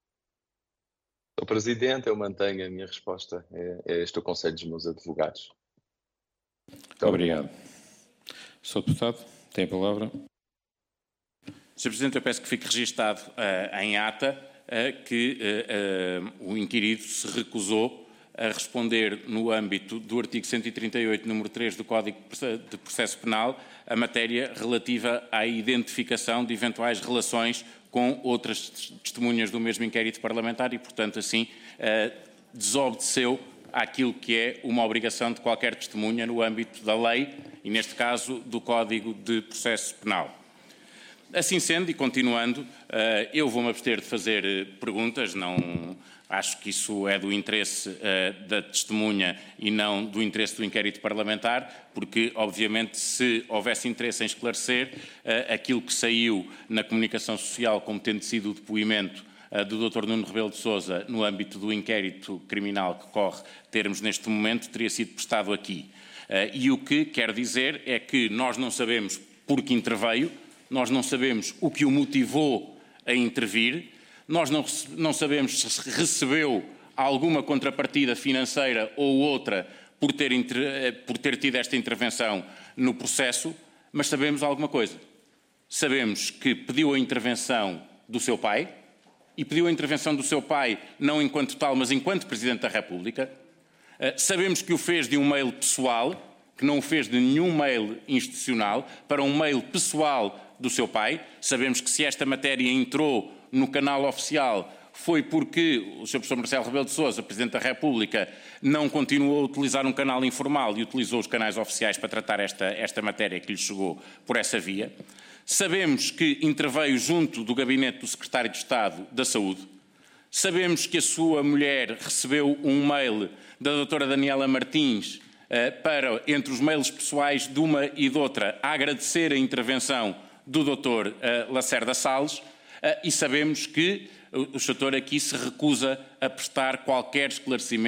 Senhor Presidente, eu mantenho a minha resposta. É, é este o conselho dos meus advogados. Muito obrigado. obrigado. senhor Deputado, tem a palavra. senhor Presidente, eu peço que fique registado uh, em ata uh, que uh, uh, o inquirido se recusou a responder no âmbito do artigo cento e trinta e oito, número três do Código de Processo Penal, a matéria relativa à identificação de eventuais relações com outras testemunhas do mesmo inquérito parlamentar e, portanto, assim, uh, desobedeceu àquilo que é uma obrigação de qualquer testemunha no âmbito da lei e, neste caso, do Código de Processo Penal. Assim sendo, e continuando, eu vou-me abster de fazer perguntas, não acho que isso é do interesse da testemunha e não do interesse do inquérito parlamentar, porque, obviamente, se houvesse interesse em esclarecer aquilo que saiu na comunicação social como tendo sido o depoimento do doutor Nuno Rebelo de Sousa no âmbito do inquérito criminal que corre termos neste momento, teria sido prestado aqui. E o que quer dizer é que nós não sabemos por que interveio, nós não sabemos o que o motivou a intervir, nós não, não sabemos se recebeu alguma contrapartida financeira ou outra por ter, por ter tido esta intervenção no processo, mas sabemos alguma coisa. Sabemos que pediu a intervenção do seu pai, e pediu a intervenção do seu pai não enquanto tal, mas enquanto Presidente da República. Uh, sabemos que o fez de um mail pessoal, que não o fez de nenhum mail institucional, para um mail pessoal do seu pai. Sabemos que se esta matéria entrou no canal oficial foi porque o senhor professor Marcelo Rebelo de Sousa, Presidente da República, não continuou a utilizar um canal informal e utilizou os canais oficiais para tratar esta, esta matéria que lhe chegou por essa via. Sabemos que interveio junto do gabinete do Secretário de Estado da Saúde. Sabemos que a sua mulher recebeu um mail da doutora Daniela Martins uh, para, entre os mails pessoais de uma e de outra, a agradecer a intervenção do doutor uh, Lacerda Salles uh, e sabemos que o, o doutor aqui se recusa a prestar qualquer esclarecimento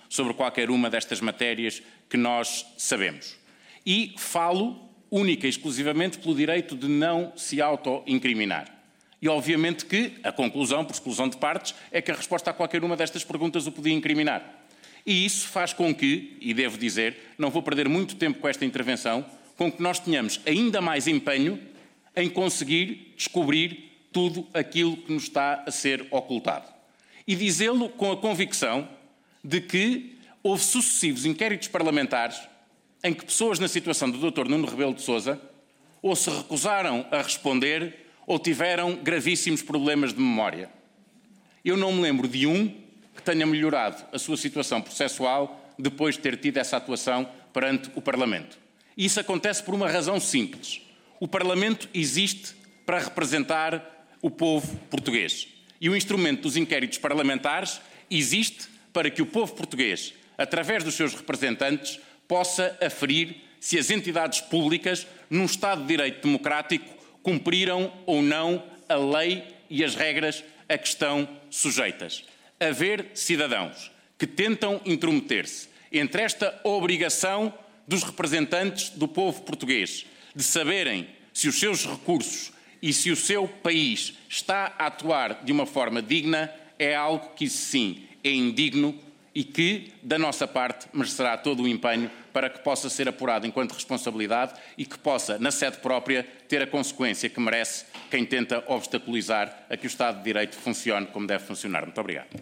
sobre qualquer uma destas matérias que nós sabemos. E falo única e exclusivamente pelo direito de não se auto-incriminar. E obviamente que a conclusão, por exclusão de partes, é que a resposta a qualquer uma destas perguntas o podia incriminar. E isso faz com que, e devo dizer, não vou perder muito tempo com esta intervenção, com que nós tenhamos ainda mais empenho em conseguir descobrir tudo aquilo que nos está a ser ocultado. E dizê-lo com a convicção de que houve sucessivos inquéritos parlamentares em que pessoas na situação do doutor Nuno Rebelo de Sousa ou se recusaram a responder ou tiveram gravíssimos problemas de memória. Eu não me lembro de um que tenha melhorado a sua situação processual depois de ter tido essa atuação perante o Parlamento. E isso acontece por uma razão simples. O Parlamento existe para representar o povo português. E o instrumento dos inquéritos parlamentares existe para que o povo português, através dos seus representantes, possa aferir se as entidades públicas, num Estado de Direito democrático, cumpriram ou não a lei e as regras a que estão sujeitas. Haver cidadãos que tentam intrometer-se entre esta obrigação dos representantes do povo português de saberem se os seus recursos e se o seu país está a atuar de uma forma digna é algo que, sim, é indigno e que, da nossa parte, merecerá todo o empenho para que possa ser apurado enquanto responsabilidade e que possa, na sede própria, ter a consequência que merece quem tenta obstaculizar a que o Estado de Direito funcione como deve funcionar. Muito obrigado.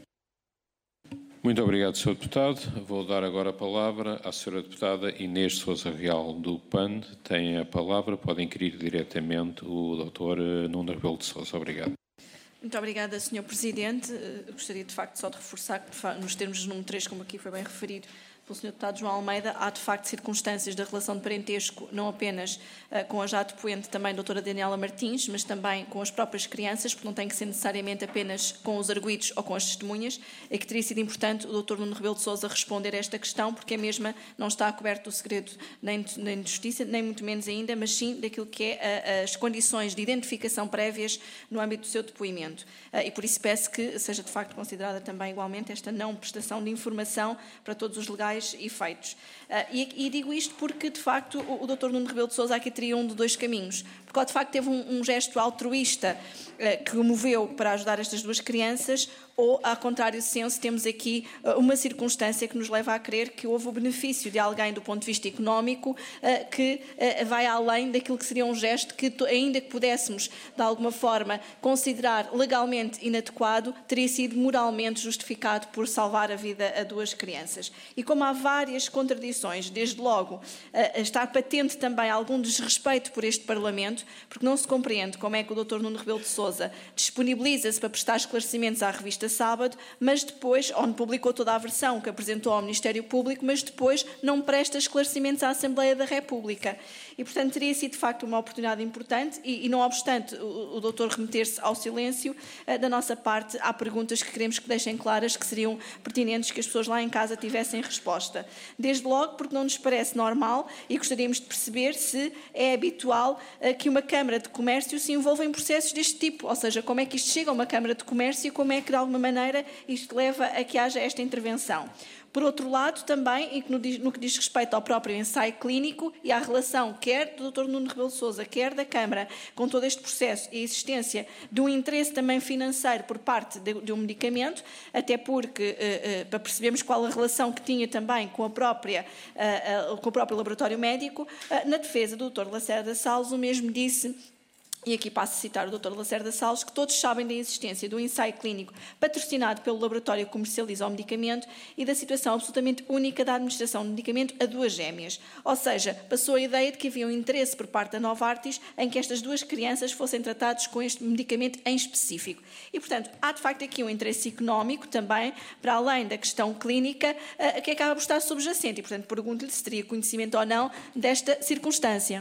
Muito obrigado, senhor Deputado. Vou dar agora a palavra à senhora Deputada Inês Sousa Real, do P A N. Tem a palavra, pode inquirir diretamente o doutor Nuno Rebelo de Sousa. Obrigado. Muito obrigada, senhor Presidente. Eu gostaria, de facto, só de reforçar que, nos termos de número três, como aqui foi bem referido pelo senhor Deputado João Almeida, há, de facto, circunstâncias da relação de parentesco, não apenas uh, com a já depoente também doutora Daniela Martins, mas também com as próprias crianças, porque não tem que ser necessariamente apenas com os arguidos ou com as testemunhas, e que teria sido importante o doutor Nuno Rebelo de Sousa responder a esta questão, porque a mesma não está coberta do segredo nem de, nem de justiça, nem muito menos ainda, mas sim daquilo que é a, as condições de identificação prévias no âmbito do seu depoimento. Uh, e por isso peço que seja, de facto, considerada também igualmente esta não prestação de informação para todos os legais efeitos. Uh, e, e digo isto porque, de facto, o, o doutor Nuno Rebelo de Sousa aqui teria um de dois caminhos. Porque, de facto, teve um, um gesto altruísta uh, que o moveu para ajudar estas duas crianças, ou, ao contrário senso, temos aqui uh, uma circunstância que nos leva a crer que houve o benefício de alguém do ponto de vista económico uh, que uh, vai além daquilo que seria um gesto que, ainda que pudéssemos, de alguma forma, considerar legalmente inadequado, teria sido moralmente justificado por salvar a vida a duas crianças. E como há várias contradições, desde logo uh, está patente também algum desrespeito por este Parlamento, porque não se compreende como é que o doutor Nuno Rebelo de Sousa disponibiliza-se para prestar esclarecimentos à revista Sábado, mas depois, onde publicou toda a versão que apresentou ao Ministério Público, mas depois não presta esclarecimentos à Assembleia da República. E, portanto, teria sido, de facto, uma oportunidade importante e, e não obstante o, o doutor remeter-se ao silêncio, uh, da nossa parte, há perguntas que queremos que deixem claras, que seriam pertinentes que as pessoas lá em casa tivessem resposta. Desde logo, porque não nos parece normal e gostaríamos de perceber se é habitual uh, que uma Câmara de Comércio se envolva em processos deste tipo, ou seja, como é que isto chega a uma Câmara de Comércio e como é que, de alguma maneira, isto leva a que haja esta intervenção. Por outro lado, também, no que diz respeito ao próprio ensaio clínico e à relação quer do doutor Nuno Rebelo de Sousa, quer da Câmara, com todo este processo e a existência de um interesse também financeiro por parte de, de um medicamento, até porque, uh, uh, para percebermos qual a relação que tinha também com, a própria, uh, uh, com o próprio laboratório médico, uh, na defesa do doutor Lacerda Salles, o mesmo disse, e aqui passo a citar o doutor Lacerda Salles, que todos sabem da existência do ensaio clínico patrocinado pelo laboratório que comercializa o medicamento e da situação absolutamente única da administração do medicamento a duas gêmeas. Ou seja, passou a ideia de que havia um interesse por parte da Novartis em que estas duas crianças fossem tratadas com este medicamento em específico. E, portanto, há de facto aqui um interesse económico também, para além da questão clínica, que acaba por estar subjacente. E, portanto, pergunto-lhe se teria conhecimento ou não desta circunstância.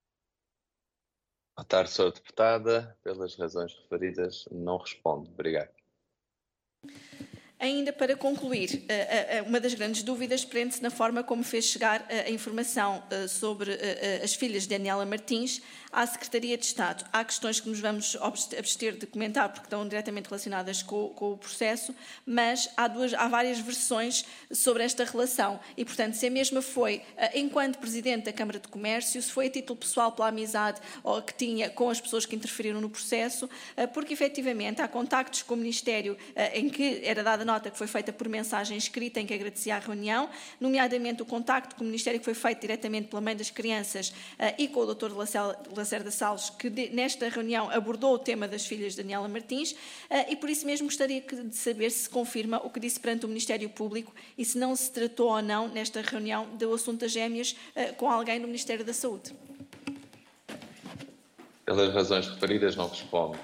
Boa tarde, senhora Deputada. Pelas razões referidas, não respondo. Obrigado. Ainda para concluir, uma das grandes dúvidas prende-se na forma como fez chegar a informação sobre as filhas de Daniela Martins à Secretaria de Estado. Há questões que nos vamos abster de comentar porque estão diretamente relacionadas com, com o processo, mas há, duas, há várias versões sobre esta relação e, portanto, se a mesma foi enquanto Presidente da Câmara de Comércio, se foi a título pessoal pela amizade ou que tinha com as pessoas que interferiram no processo, porque efetivamente há contactos com o Ministério em que era dada nota que foi feita por mensagem escrita em que agradecia a reunião, nomeadamente o contacto com o Ministério que foi feito diretamente pela mãe das crianças uh, e com o doutor Lacerda Salles, que de, nesta reunião abordou o tema das filhas de Daniela Martins, uh, e por isso mesmo gostaria de saber se confirma o que disse perante o Ministério Público e se não se tratou ou não nesta reunião do assunto das gêmeas uh, com alguém do Ministério da Saúde. Pelas razões referidas, não respondo.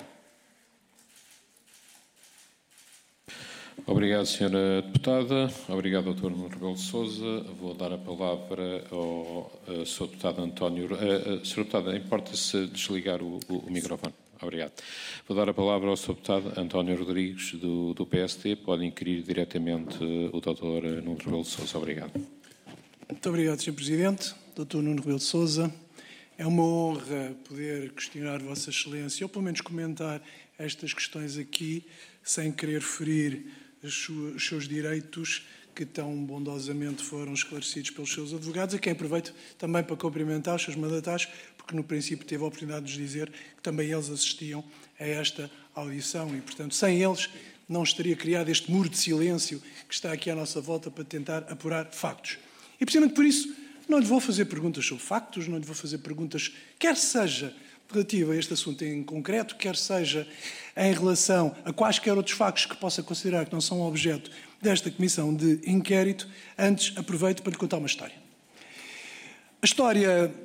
Obrigado, senhora Deputada. Obrigado, doutor Nuno Rebelo de Sousa. Vou dar a palavra ao senhor Deputado António... Uh, senhora Deputada, importa-se desligar o, o, o microfone. Obrigado. Vou dar a palavra ao senhor Deputado António Rodrigues, do, do P S D. Pode inquirir diretamente o doutor Nuno Rebelo de Sousa. Obrigado. Muito obrigado, senhor Presidente. doutor Nuno Rebelo de Sousa. É uma honra poder questionar Vossa Excelência, ou pelo menos comentar estas questões aqui, sem querer ferir os seus direitos, que tão bondosamente foram esclarecidos pelos seus advogados, a quem aproveito também para cumprimentar os seus mandatários, porque no princípio teve a oportunidade de nos dizer que também eles assistiam a esta audição e, portanto, sem eles não estaria criado este muro de silêncio que está aqui à nossa volta para tentar apurar factos. E, precisamente por isso, não lhe vou fazer perguntas sobre factos, não lhe vou fazer perguntas, quer seja relativa a este assunto em concreto, quer seja em relação a quaisquer outros factos que possa considerar que não são objeto desta comissão de inquérito. Antes, aproveito para lhe contar uma história. A história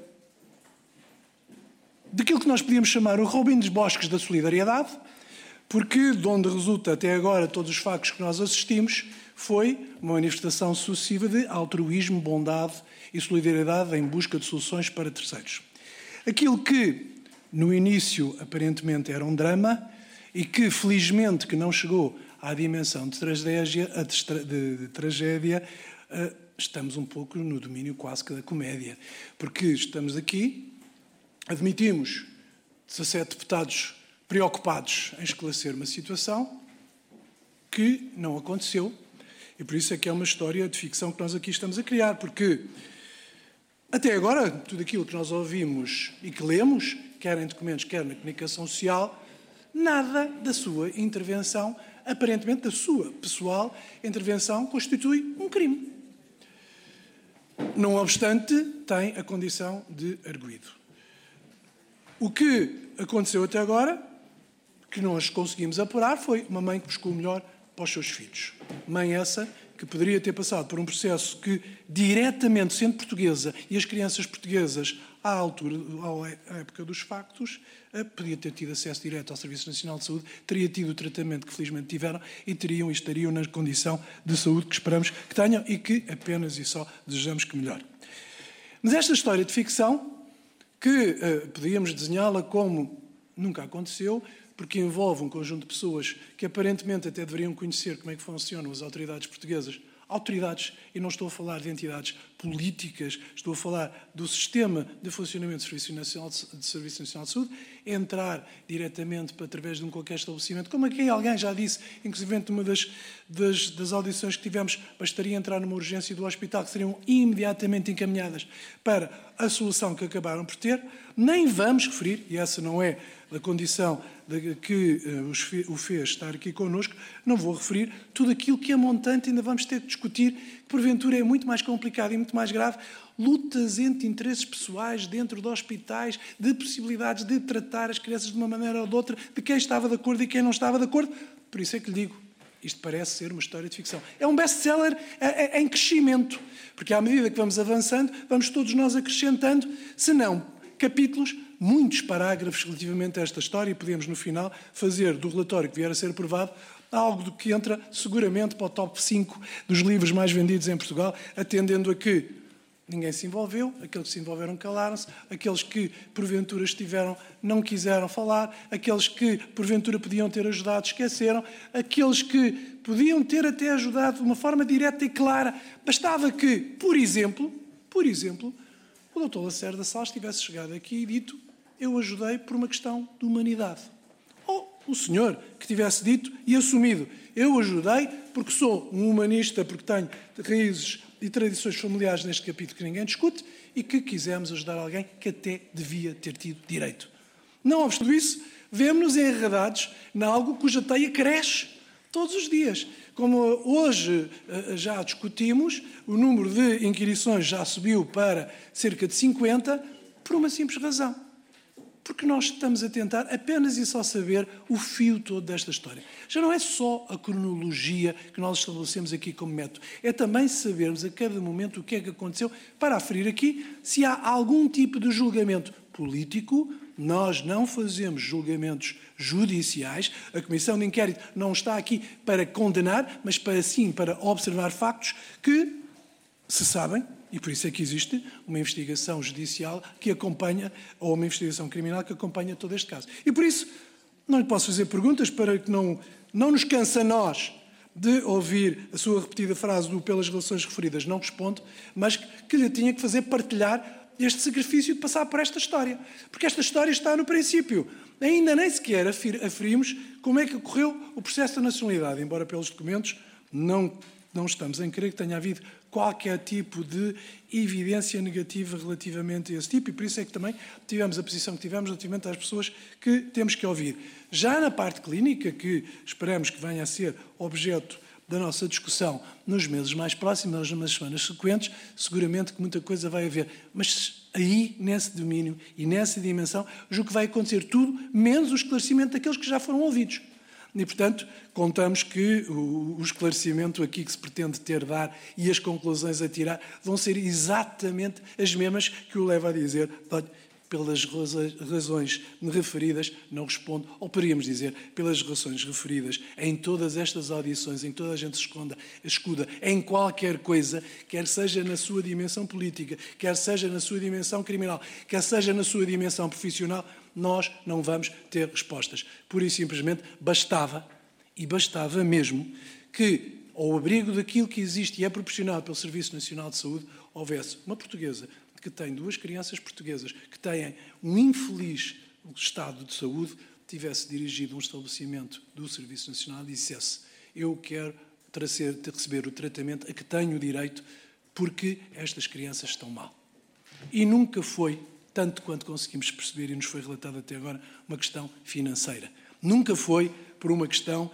daquilo que nós podíamos chamar o Robin dos Bosques da Solidariedade, porque de onde resulta até agora todos os factos que nós assistimos foi uma manifestação sucessiva de altruísmo, bondade e solidariedade em busca de soluções para terceiros. Aquilo que no início aparentemente era um drama e que felizmente que não chegou à dimensão de tragédia, de, de tragédia uh, estamos um pouco no domínio quase que da comédia, porque estamos aqui, admitimos dezassete deputados preocupados em esclarecer uma situação que não aconteceu e por isso é que é uma história de ficção que nós aqui estamos a criar, porque até agora tudo aquilo que nós ouvimos e que lemos, quer em documentos, quer na comunicação social, nada da sua intervenção, aparentemente da sua pessoal intervenção, constitui um crime. Não obstante, tem a condição de arguido. O que aconteceu até agora, que nós conseguimos apurar, foi uma mãe que buscou o melhor para os seus filhos. Mãe essa que poderia ter passado por um processo que, diretamente sendo portuguesa, e as crianças portuguesas, à altura, à época dos factos, podia ter tido acesso direto ao Serviço Nacional de Saúde, teria tido o tratamento que felizmente tiveram e teriam e estariam na condição de saúde que esperamos que tenham e que apenas e só desejamos que melhore. Mas esta história de ficção, que uh, podíamos desenhá-la como nunca aconteceu, porque envolve um conjunto de pessoas que aparentemente até deveriam conhecer como é que funcionam as autoridades portuguesas. Autoridades, e não estou a falar de entidades políticas, estou a falar do sistema de funcionamento do Serviço Nacional de, de, Serviço Nacional de Saúde, entrar diretamente para, através de um qualquer estabelecimento, como aqui alguém já disse, inclusive numa das, das, das audições que tivemos, bastaria entrar numa urgência do hospital, que seriam imediatamente encaminhadas para a solução que acabaram por ter. Nem vamos referir, e essa não é da condição de que uh, o fez estar aqui connosco, não vou referir tudo aquilo que é montante, ainda vamos ter que discutir, que porventura é muito mais complicado e muito mais grave, lutas entre interesses pessoais dentro de hospitais, de possibilidades de tratar as crianças de uma maneira ou de outra, de quem estava de acordo e quem não estava de acordo. Por isso é que lhe digo, isto parece ser uma história de ficção. É um best-seller em crescimento, porque à medida que vamos avançando, vamos todos nós acrescentando, se não capítulos, muitos parágrafos relativamente a esta história, e podemos, no final, fazer do relatório que vier a ser aprovado algo do que entra seguramente para o top cinco dos livros mais vendidos em Portugal, atendendo a que ninguém se envolveu, aqueles que se envolveram calaram-se, aqueles que porventura estiveram não quiseram falar, aqueles que porventura podiam ter ajudado esqueceram, aqueles que podiam ter até ajudado de uma forma direta e clara. Bastava que, por exemplo, por exemplo, o doutor Lacerda Salles tivesse chegado aqui e dito: eu ajudei por uma questão de humanidade. Ou o senhor que tivesse dito e assumido: eu ajudei porque sou um humanista, porque tenho raízes e tradições familiares neste capítulo que ninguém discute, e que quisemos ajudar alguém que até devia ter tido direito. Não obstante isso, vemos-nos enredados em algo cuja teia cresce todos os dias. Como hoje já discutimos, o número de inquirições já subiu para cerca de cinquenta, por uma simples razão. Porque nós estamos a tentar apenas e só saber o fio todo desta história. Já não é só a cronologia que nós estabelecemos aqui como método, é também sabermos a cada momento o que é que aconteceu, para aferir aqui se há algum tipo de julgamento político. Nós não fazemos julgamentos judiciais, a Comissão de Inquérito não está aqui para condenar, mas para sim, para observar factos que se sabem. E por isso é que existe uma investigação judicial que acompanha, ou uma investigação criminal que acompanha todo este caso. E por isso não lhe posso fazer perguntas para que não, não nos canse a nós de ouvir a sua repetida frase do pelas relações referidas, não respondo, mas que lhe tinha que fazer partilhar este sacrifício de passar por esta história. Porque esta história está no princípio. Ainda nem sequer aferimos como é que ocorreu o processo da nacionalidade, embora pelos documentos não, não estamos em crer que tenha havido qualquer tipo de evidência negativa relativamente a esse tipo, e por isso é que também tivemos a posição que tivemos relativamente às pessoas que temos que ouvir. Já na parte clínica, que esperamos que venha a ser objeto da nossa discussão nos meses mais próximos, nas semanas sequentes, seguramente que muita coisa vai haver. Mas aí, nesse domínio e nessa dimensão, julgo que vai acontecer tudo, menos o esclarecimento daqueles que já foram ouvidos. E, portanto, contamos que o esclarecimento aqui que se pretende ter dar e as conclusões a tirar vão ser exatamente as mesmas que o leva a dizer: pelas razões referidas, não respondo, ou poderíamos dizer, pelas razões referidas em todas estas audições, em toda a gente se esconda, escuda em qualquer coisa, quer seja na sua dimensão política, quer seja na sua dimensão criminal, quer seja na sua dimensão profissional, nós não vamos ter respostas. Pura e simplesmente bastava, e bastava mesmo, que ao abrigo daquilo que existe e é proporcionado pelo Serviço Nacional de Saúde, houvesse uma portuguesa que tem duas crianças portuguesas que têm um infeliz estado de saúde, tivesse dirigido um estabelecimento do Serviço Nacional e dissesse: eu quero trazer, receber o tratamento a que tenho direito porque estas crianças estão mal. E nunca foi, tanto quanto conseguimos perceber e nos foi relatado até agora, uma questão financeira. Nunca foi por uma questão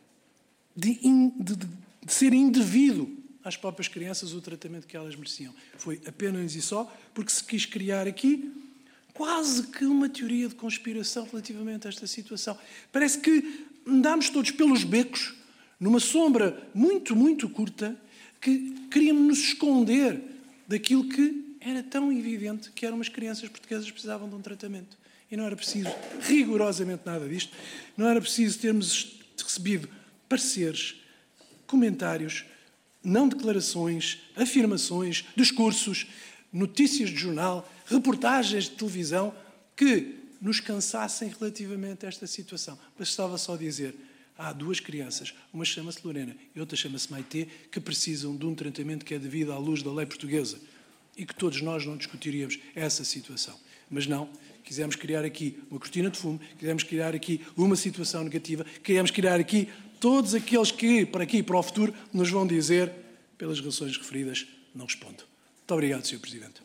de, in, de, de, de ser indevido às próprias crianças o tratamento que elas mereciam. Foi apenas e só porque se quis criar aqui quase que uma teoria de conspiração relativamente a esta situação. Parece que andámos todos pelos becos, numa sombra muito, muito curta, que queríamos nos esconder daquilo que era tão evidente que eram umas crianças portuguesas que precisavam de um tratamento. E não era preciso rigorosamente nada disto. Não era preciso termos recebido pareceres, comentários, não declarações, afirmações, discursos, notícias de jornal, reportagens de televisão que nos cansassem relativamente a esta situação. Bastava só dizer: há duas crianças, uma chama-se Lorena e outra chama-se Maitê, que precisam de um tratamento que é devido à luz da lei portuguesa, e que todos nós não discutiríamos essa situação. Mas não, quisemos criar aqui uma cortina de fumo, quisemos criar aqui uma situação negativa, quisemos criar aqui todos aqueles que, para aqui e para o futuro, nos vão dizer: pelas razões referidas, não respondo. Muito obrigado, senhor Presidente.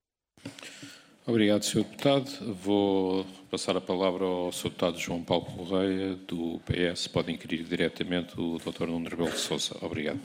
Obrigado, senhor Deputado. Vou passar a palavra ao senhor Deputado João Paulo Correia, do P S. Pode inquirir diretamente o doutor Nuno Rebelo de Sousa. Obrigado.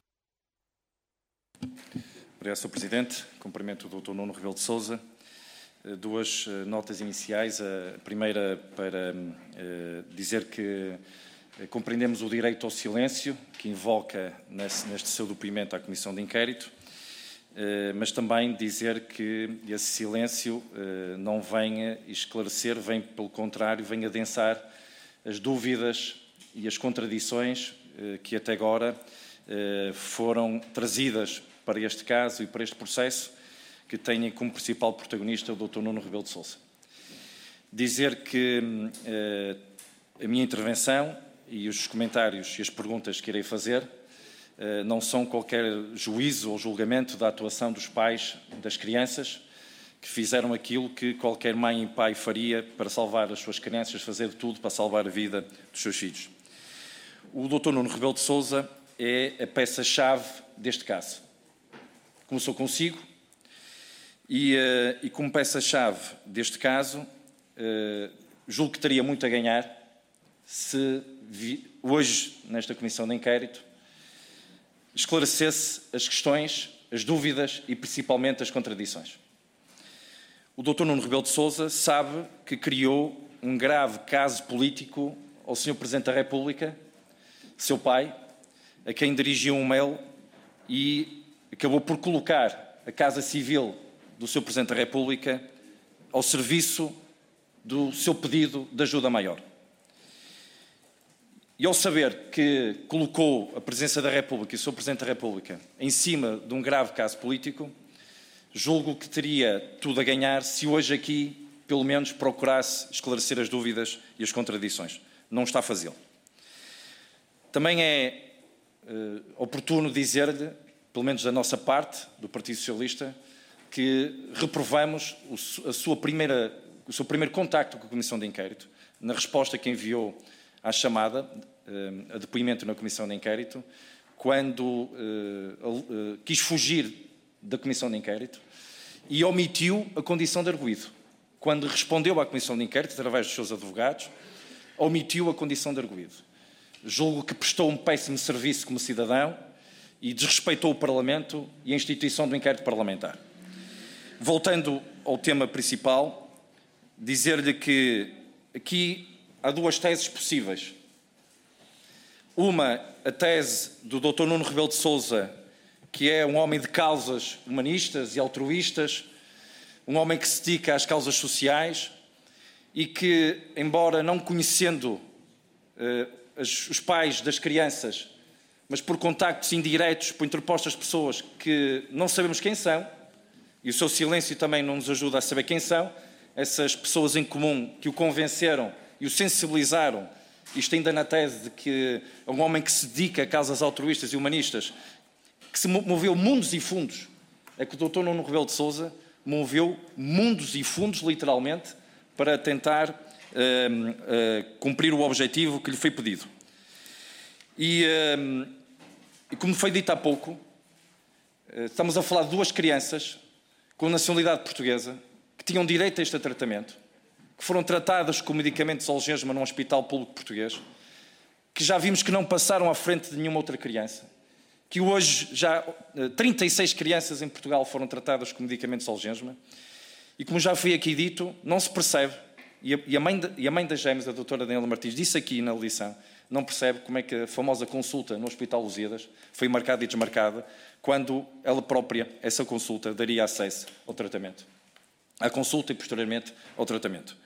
Obrigado, senhor Presidente. Cumprimento o doutor Nuno Rebelo de Sousa. Duas notas iniciais. A primeira para dizer que compreendemos o direito ao silêncio que invoca neste seu depoimento à Comissão de Inquérito, mas também dizer que esse silêncio não vem esclarecer, vem, pelo contrário, vem adensar as dúvidas e as contradições que até agora foram trazidas para este caso e para este processo, que tem como principal protagonista o doutor Nuno Rebelo de Sousa. Dizer que eh, a minha intervenção e os comentários e as perguntas que irei fazer eh, não são qualquer juízo ou julgamento da atuação dos pais das crianças que fizeram aquilo que qualquer mãe e pai faria para salvar as suas crianças, fazer tudo para salvar a vida dos seus filhos. O doutor Nuno Rebelo de Sousa é a peça-chave deste caso. Começou consigo e, uh, e como peça-chave deste caso, uh, julgo que teria muito a ganhar se vi, hoje, nesta comissão de inquérito, esclarecesse as questões, as dúvidas e principalmente as contradições. O doutor Nuno Rebelo de Sousa sabe que criou um grave caso político ao senhor Presidente da República, seu pai, a quem dirigiu um mail e acabou por colocar a Casa Civil do senhor Presidente da República ao serviço do seu pedido de ajuda maior. E ao saber que colocou a Presidência da República e o senhor Presidente da República em cima de um grave caso político, julgo que teria tudo a ganhar se hoje aqui, pelo menos, procurasse esclarecer as dúvidas e as contradições. Não está a fazê-lo. Também é eh, oportuno dizer-lhe, pelo menos da nossa parte, do Partido Socialista, que reprovamos o, a sua primeira, o seu primeiro contacto com a Comissão de Inquérito, na resposta que enviou à chamada, eh, a depoimento na Comissão de Inquérito, quando eh, eh, quis fugir da Comissão de Inquérito e omitiu a condição de arguido. Quando respondeu à Comissão de Inquérito, através dos seus advogados, omitiu a condição de arguido. Julgo que prestou um péssimo serviço como cidadão e desrespeitou o Parlamento e a instituição do inquérito parlamentar. Voltando ao tema principal, dizer-lhe que aqui há duas teses possíveis. Uma, a tese do doutor Nuno Rebelo de Sousa, que é um homem de causas humanistas e altruístas, um homem que se dedica às causas sociais e que, embora não conhecendo eh, as, os pais das crianças, mas por contactos indiretos, por interpostas de pessoas que não sabemos quem são, e o seu silêncio também não nos ajuda a saber quem são, essas pessoas em comum que o convenceram e o sensibilizaram, isto ainda na tese de que é um homem que se dedica a causas altruístas e humanistas, que se moveu mundos e fundos, é que o doutor Nuno Rebelo de Sousa moveu mundos e fundos, literalmente, para tentar uh, uh, cumprir o objetivo que lhe foi pedido. E, uh, e como foi dito há pouco, uh, estamos a falar de duas crianças com nacionalidade portuguesa que tinham direito a este tratamento, que foram tratadas com medicamentos Zolgensma num hospital público português, que já vimos que não passaram à frente de nenhuma outra criança, que hoje já trinta e seis crianças em Portugal foram tratadas com medicamentos Zolgensma e, como já foi aqui dito, não se percebe, e a mãe, de, e a mãe das gêmeas, a doutora Daniela Martins, disse aqui na audição, não percebe como é que a famosa consulta no Hospital Lusíadas foi marcada e desmarcada, quando ela própria, essa consulta, daria acesso ao tratamento. À consulta e, posteriormente, ao tratamento.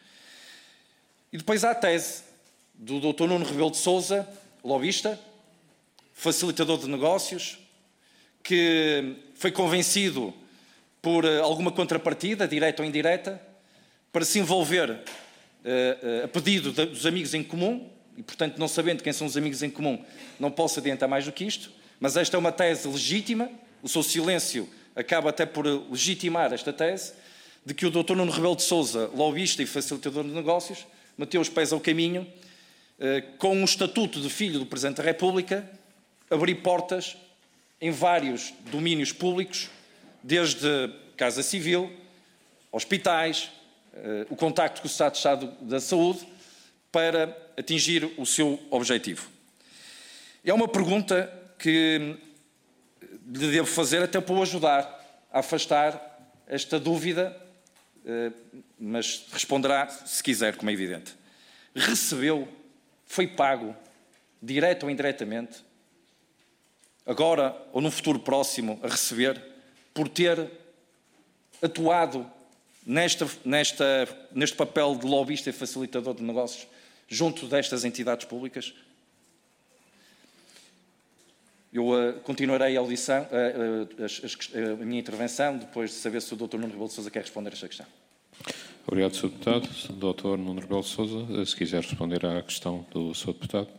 E depois há a tese do doutor Nuno Rebelo de Sousa, lobista, facilitador de negócios, que foi convencido por alguma contrapartida, direta ou indireta, para se envolver uh, uh, a pedido de, dos amigos em comum, e, portanto, não sabendo quem são os amigos em comum, não posso adiantar mais do que isto, mas esta é uma tese legítima, o seu silêncio acaba até por legitimar esta tese, de que o doutor Nuno Rebelo de Sousa, lobista e facilitador de negócios, meteu os pés ao caminho, uh, com um estatuto de filho do Presidente da República, abrir portas em vários domínios públicos, desde Casa Civil, hospitais, eh, o contacto com o Estado de Estado da Saúde, para atingir o seu objetivo. É uma pergunta que lhe devo fazer até para o ajudar a afastar esta dúvida, eh, mas responderá se quiser, como é evidente. Recebeu, foi pago, direto ou indiretamente, agora ou num futuro próximo, a receber, por ter atuado nesta, nesta, neste papel de lobista e facilitador de negócios junto destas entidades públicas? Eu uh, continuarei a, audição, uh, uh, a, a, a minha intervenção depois de saber se o doutor Nuno Rebelo de Sousa quer responder a esta questão. Obrigado, senhor Deputado. doutor Nuno Rebelo de Sousa, se quiser responder à questão do senhor Deputado.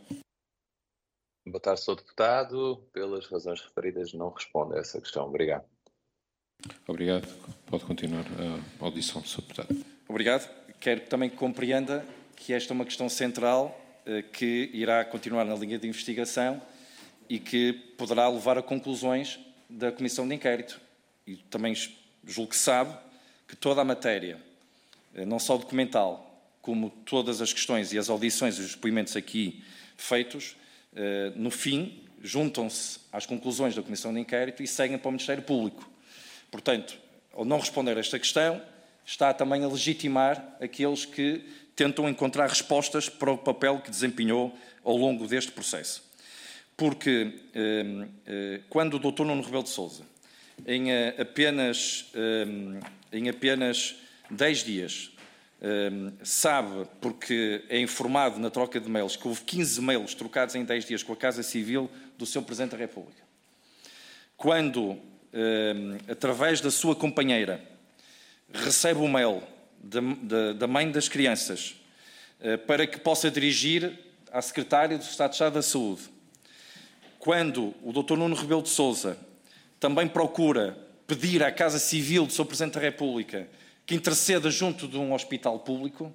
Boa tarde, senhor Deputado. Pelas razões referidas, não respondo a essa questão. Obrigado. Obrigado. Pode continuar a audição do senhor Deputado. Obrigado. Quero também que compreenda que esta é uma questão central uh, que irá continuar na linha de investigação e que poderá levar a conclusões da Comissão de Inquérito. E também julgo que sabe que toda a matéria, não só documental, como todas as questões e as audições e os depoimentos aqui feitos, no fim, juntam-se às conclusões da Comissão de Inquérito e seguem para o Ministério Público. Portanto, ao não responder a esta questão, está também a legitimar aqueles que tentam encontrar respostas para o papel que desempenhou ao longo deste processo. Porque eh, eh, quando o doutor Nuno Rebelo de Sousa, em eh, apenas, eh, em apenas dez dias, eh, sabe, porque é informado na troca de mails, que houve quinze mails trocados em dez dias com a Casa Civil do seu Presidente da República. Quando, eh, através da sua companheira, recebe o mail da, da, da mãe das crianças eh, para que possa dirigir à Secretária do Estado-Geral da Saúde, quando o doutor Nuno Rebelo de Sousa também procura pedir à Casa Civil do seu Presidente da República que interceda junto de um hospital público,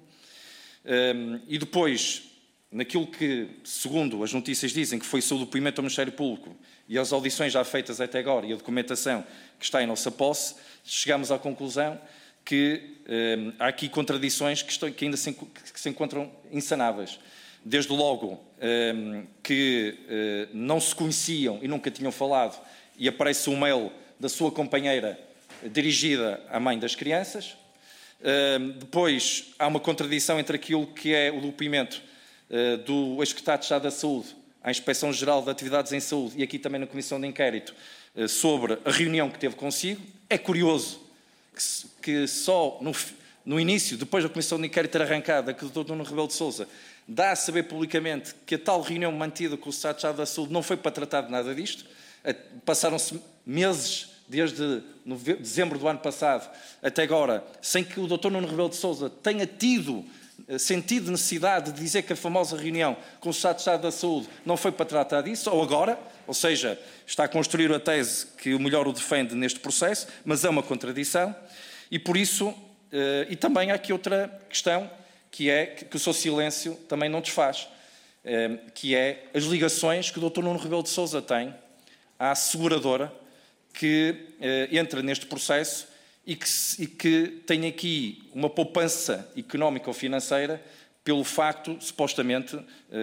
um, e depois, naquilo que, segundo as notícias dizem, que foi o seu depoimento ao Ministério Público e as audições já feitas até agora e a documentação que está em nossa posse, chegamos à conclusão que um, há aqui contradições que, estão, que ainda se, que se encontram insanáveis. Desde logo um, que uh, não se conheciam e nunca tinham falado, e aparece um mail da sua companheira dirigida à mãe das crianças. Uh, depois há uma contradição entre aquilo que é o depoimento uh, do ex-secretário de Estado da Saúde à Inspeção-Geral de Atividades em Saúde e aqui também na Comissão de Inquérito uh, sobre a reunião que teve consigo. É curioso que, que só no, no início, depois da Comissão de Inquérito ter arrancado, que o doutor Nuno Rebelo de Sousa dá a saber publicamente que a tal reunião mantida com o Secretário de Estado da Saúde não foi para tratar de nada disto. Passaram-se meses, desde dezembro do ano passado até agora, sem que o doutor Nuno Rebelo de Sousa tenha tido sentido necessidade de dizer que a famosa reunião com o Secretário de Estado da Saúde não foi para tratar disso, ou agora, ou seja, está a construir a tese que o melhor o defende neste processo, mas é uma contradição, e por isso, e também há aqui outra questão, que é que o seu silêncio também não desfaz, que é as ligações que o doutor Nuno Rebelo de Sousa tem à seguradora que entra neste processo e que, e que tem aqui uma poupança económica ou financeira pelo facto, supostamente,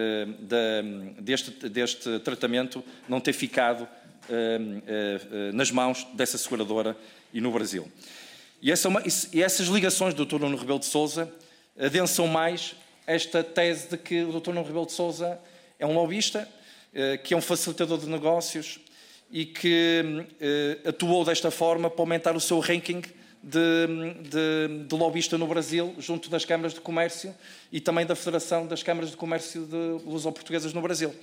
deste, deste tratamento não ter ficado nas mãos dessa seguradora e no Brasil. E, essa, e essas ligações do doutor Nuno Rebelo de Sousa adensam mais esta tese de que o doutor Nuno Rebelo de Sousa é um lobista, que é um facilitador de negócios e que atuou desta forma para aumentar o seu ranking de, de, de lobista no Brasil, junto das câmaras de comércio e também da Federação das Câmaras de Comércio de Luso-Portuguesas no Brasil.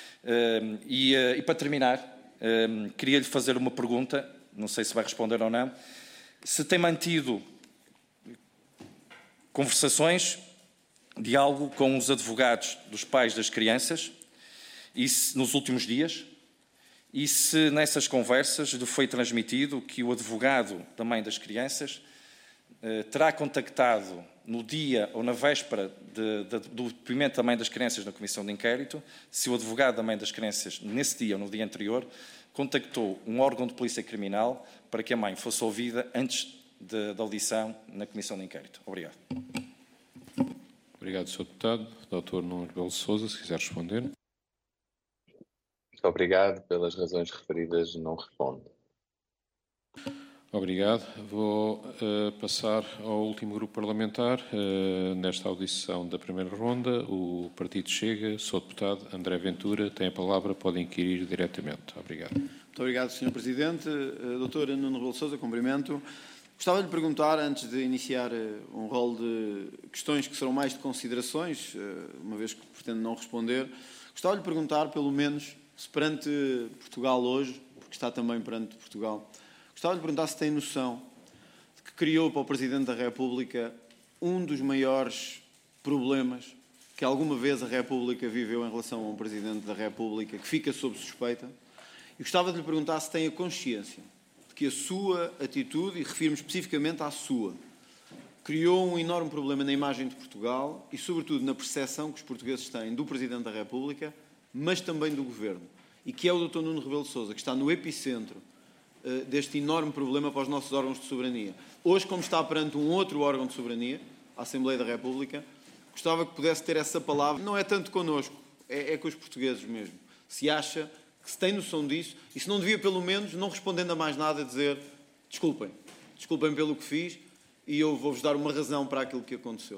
E, e para terminar, queria-lhe fazer uma pergunta, não sei se vai responder ou não, se tem mantido conversações, diálogo com os advogados dos pais das crianças e se, nos últimos dias, e se nessas conversas lhe foi transmitido que o advogado da mãe das crianças eh, terá contactado no dia ou na véspera de, de, do depoimento da mãe das crianças na Comissão de Inquérito, se o advogado da mãe das crianças, nesse dia ou no dia anterior, contactou um órgão de polícia criminal para que a mãe fosse ouvida antes da audição na Comissão de Inquérito. Obrigado. Obrigado, senhor Deputado. doutor Nuno Rebelo de Sousa, se quiser responder. Muito obrigado. Pelas razões referidas, não respondo. Obrigado. Vou uh, passar ao último grupo parlamentar. Uh, nesta audição da primeira ronda, o Partido Chega, senhor Deputado André Ventura, tem a palavra, pode inquirir diretamente. Obrigado. Muito obrigado, senhor Presidente. Uh, doutor Nuno Rebelo de Sousa, cumprimento. Gostava de lhe perguntar, antes de iniciar um rol de questões que serão mais de considerações, uma vez que pretendo não responder, gostava de lhe perguntar, pelo menos, se perante Portugal hoje, porque está também perante Portugal, gostava de perguntar se tem noção de que criou para o Presidente da República um dos maiores problemas que alguma vez a República viveu em relação a um Presidente da República que fica sob suspeita. E gostava de lhe perguntar se tem a consciência de que a sua atitude, e refiro-me especificamente à sua, criou um enorme problema na imagem de Portugal e, sobretudo, na percepção que os portugueses têm do Presidente da República, mas também do Governo. E que é o doutor Nuno Rebelo de Sousa, que está no epicentro uh, deste enorme problema para os nossos órgãos de soberania. Hoje, como está perante um outro órgão de soberania, a Assembleia da República, gostava que pudesse ter essa palavra. Não é tanto connosco, é, é com os portugueses mesmo. Se acha que se tem noção disso, e se não devia, pelo menos, não respondendo a mais nada, dizer desculpem, desculpem pelo que fiz e eu vou-vos dar uma razão para aquilo que aconteceu.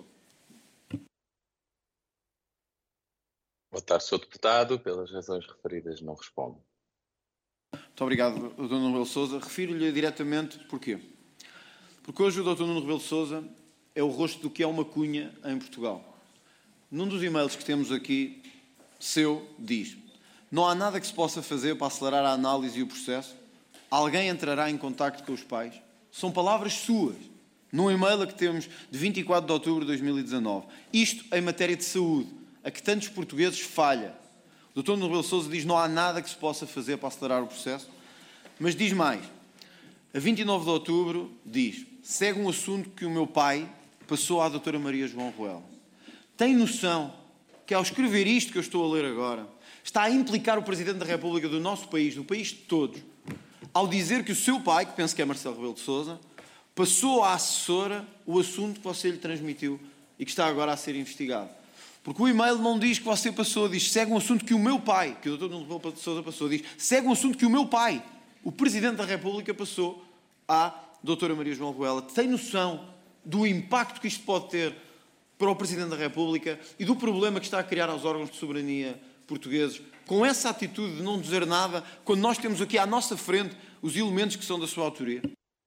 Boa tarde, senhor Deputado. Pelas razões referidas, não respondo. Muito obrigado, doutor Nuno Rebelo de Sousa. Refiro-lhe diretamente porquê. Porque hoje o doutor Nuno Rebelo de Sousa é o rosto do que é uma cunha em Portugal. Num dos e-mails que temos aqui, seu, diz: não há nada que se possa fazer para acelerar a análise e o processo. Alguém entrará em contacto com os pais. São palavras suas, num e-mail a que temos de vinte e quatro de outubro de dois mil e dezanove. Isto em matéria de saúde, a que tantos portugueses falha. O doutor Nuno Rebelo de Sousa diz que não há nada que se possa fazer para acelerar o processo, mas diz mais. A vinte e nove de outubro diz: segue um assunto que o meu pai passou à doutora Maria João Ruela. Tem noção que ao escrever isto que eu estou a ler agora, está a implicar o Presidente da República do nosso país, do país de todos, ao dizer que o seu pai, que penso que é Marcelo Rebelo de Sousa, passou à assessora o assunto que você lhe transmitiu e que está agora a ser investigado. Porque o e-mail não diz que você passou, diz segue um assunto que o meu pai, que o doutor Nuno Rebelo de Sousa passou, diz segue um assunto que o meu pai, o Presidente da República, passou à doutora Maria João Ruela. Tem noção do impacto que isto pode ter para o Presidente da República e do problema que está a criar aos órgãos de soberania portugueses, com essa atitude de não dizer nada, quando nós temos aqui à nossa frente os elementos que são da sua autoria?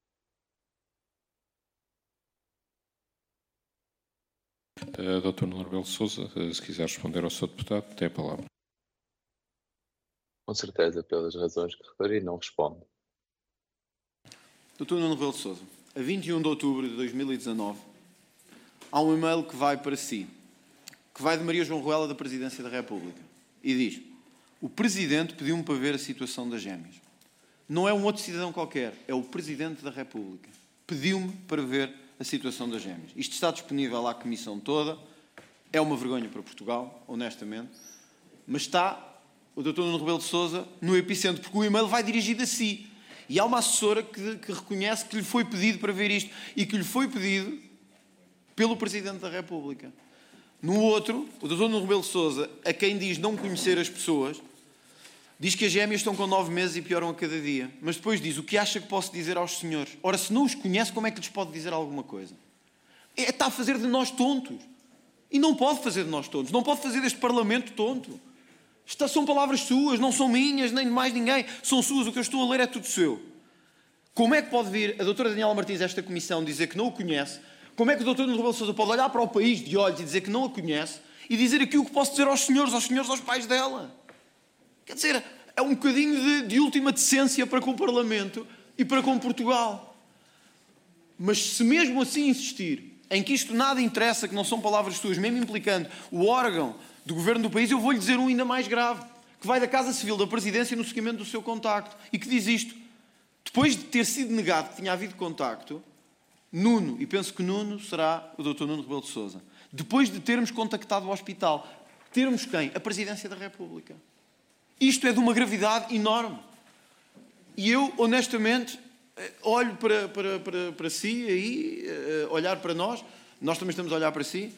Uh, doutor Nuno Rebelo de Sousa, uh, se quiser responder ao senhor Deputado, tem a palavra. Com certeza, pelas razões que referi, não respondo. doutor Nuno Rebelo de Sousa, a vinte e um de outubro de dois mil e dezanove, há um e-mail que vai para si, que vai de Maria João Ruela da Presidência da República, e diz: o Presidente pediu-me para ver a situação das gêmeas. Não é um outro cidadão qualquer, é o Presidente da República. Pediu-me para ver a situação das gêmeas. Isto está disponível à Comissão toda, é uma vergonha para Portugal, honestamente, mas está o doutor Nuno Rebelo de Sousa no epicentro, porque o e-mail vai dirigido a si. E há uma assessora que, que reconhece que lhe foi pedido para ver isto e que lhe foi pedido pelo Presidente da República. No outro, o doutor Nuno Rebelo de Sousa, a quem diz não conhecer as pessoas, diz que as gêmeas estão com nove meses e pioram a cada dia. Mas depois diz: o que acha que posso dizer aos senhores? Ora, se não os conhece, como é que lhes pode dizer alguma coisa? É, está a fazer de nós tontos. E não pode fazer de nós tontos. Não pode fazer deste Parlamento tonto. Estas são palavras suas, não são minhas, nem de mais ninguém. São suas. O que eu estou a ler é tudo seu. Como é que pode vir a doutora Daniela Martins, esta comissão, dizer que não o conhece? Como é que o doutor Nuno Rebelo de Sousa pode olhar para o país de olhos e dizer que não a conhece e dizer aquilo que posso dizer aos senhores, aos senhores, aos pais dela? Quer dizer, é um bocadinho de, de última decência para com o Parlamento e para com Portugal. Mas se mesmo assim insistir em que isto nada interessa, que não são palavras suas, mesmo implicando o órgão do governo do país, eu vou-lhe dizer um ainda mais grave, que vai da Casa Civil da Presidência no seguimento do seu contacto e que diz isto: depois de ter sido negado que tinha havido contacto, Nuno, e penso que Nuno será o doutor Nuno Rebelo de Sousa, depois de termos contactado o hospital, termos quem? A Presidência da República. Isto é de uma gravidade enorme. E eu, honestamente, olho para, para, para, para si, aí, olhar para nós, nós também estamos a olhar para si,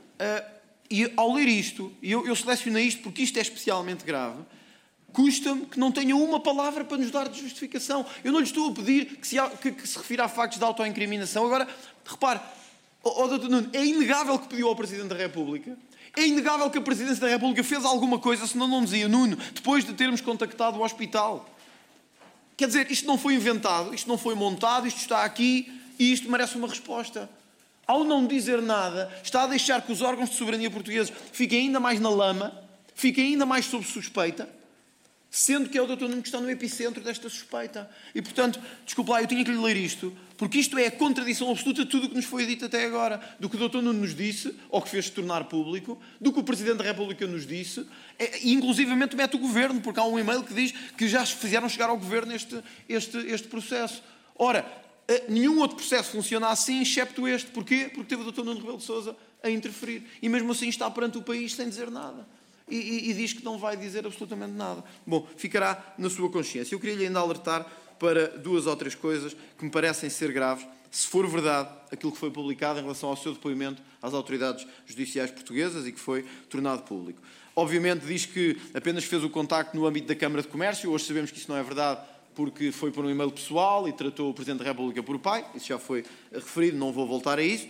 e ao ler isto, e eu, eu selecionei isto porque isto é especialmente grave, custa-me que não tenha uma palavra para nos dar de justificação. Eu não lhe estou a pedir que se, que, que se refira a factos de autoincriminação. Agora, repare, oh, oh, doutor Nuno, é inegável que pediu ao Presidente da República. É inegável que a Presidência da República fez alguma coisa, senão não dizia: Nuno, depois de termos contactado o hospital. Quer dizer, isto não foi inventado, isto não foi montado, isto está aqui e isto merece uma resposta. Ao não dizer nada, está a deixar que os órgãos de soberania portugueses fiquem ainda mais na lama, fiquem ainda mais sob suspeita. sendo que é o doutor Nuno que está no epicentro desta suspeita. E, portanto, desculpe lá, eu tinha que lhe ler isto, porque isto é a contradição absoluta de tudo o que nos foi dito até agora, do que o doutor Nuno nos disse, ou que fez-se tornar público, do que o Presidente da República nos disse, e inclusivamente mete o Governo, porque há um e-mail que diz que já fizeram chegar ao Governo este, este, este processo. Ora, nenhum outro processo funciona assim, excepto este. Porquê? Porque teve o doutor Nuno Rebelo de Sousa a interferir. E mesmo assim está perante o país sem dizer nada. E, e, e diz que não vai dizer absolutamente nada. Bom, ficará na sua consciência. Eu queria-lhe ainda alertar para duas ou três coisas que me parecem ser graves, se for verdade aquilo que foi publicado em relação ao seu depoimento às autoridades judiciais portuguesas e que foi tornado público. Obviamente diz que apenas fez o contacto no âmbito da Câmara de Comércio. Hoje sabemos que isso não é verdade, porque foi por um e-mail pessoal e tratou o Presidente da República por pai. Isso já foi referido, não vou voltar a isso.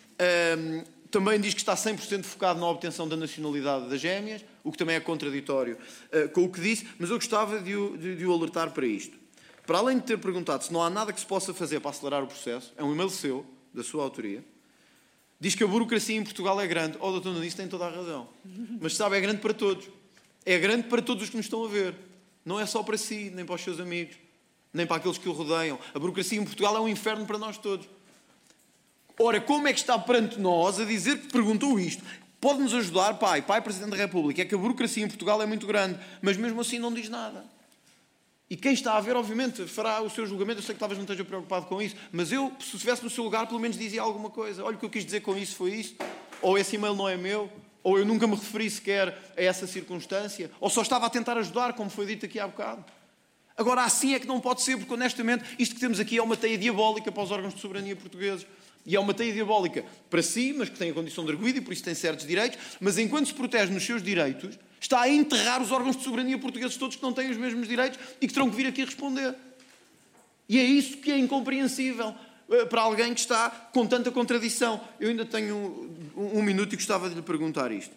Um, Também diz que está cem por cento focado na obtenção da nacionalidade das gêmeas, o que também é contraditório uh, com o que disse, mas eu gostava de o, de, de o alertar para isto. Para além de ter perguntado se não há nada que se possa fazer para acelerar o processo, é um e-mail seu, da sua autoria, diz que a burocracia em Portugal é grande. Oh, doutor Nuno, isso tem toda a razão. Mas sabe, é grande para todos. É grande para todos os que nos estão a ver. Não é só para si, nem para os seus amigos, nem para aqueles que o rodeiam. A burocracia em Portugal é um inferno para nós todos. Ora, como é que está perante nós a dizer que perguntou isto? Pode-nos ajudar, pai, pai Presidente da República, é que a burocracia em Portugal é muito grande, mas mesmo assim não diz nada. E quem está a ver, obviamente, fará o seu julgamento. Eu sei que talvez não esteja preocupado com isso, mas eu, se estivesse no seu lugar, pelo menos dizia alguma coisa. Olha, o que eu quis dizer com isso foi isso. Ou esse e-mail não é meu, ou eu nunca me referi sequer a essa circunstância, ou só estava a tentar ajudar, como foi dito aqui há bocado. Agora, assim é que não pode ser, porque, honestamente, isto que temos aqui é uma teia diabólica para os órgãos de soberania portugueses. E é uma teia diabólica para si, mas que tem a condição de arguido e por isso tem certos direitos, mas enquanto se protege nos seus direitos, está a enterrar os órgãos de soberania portugueses todos que não têm os mesmos direitos e que terão que vir aqui responder. E é isso que é incompreensível para alguém que está com tanta contradição. Eu ainda tenho um, um minuto e gostava de lhe perguntar isto.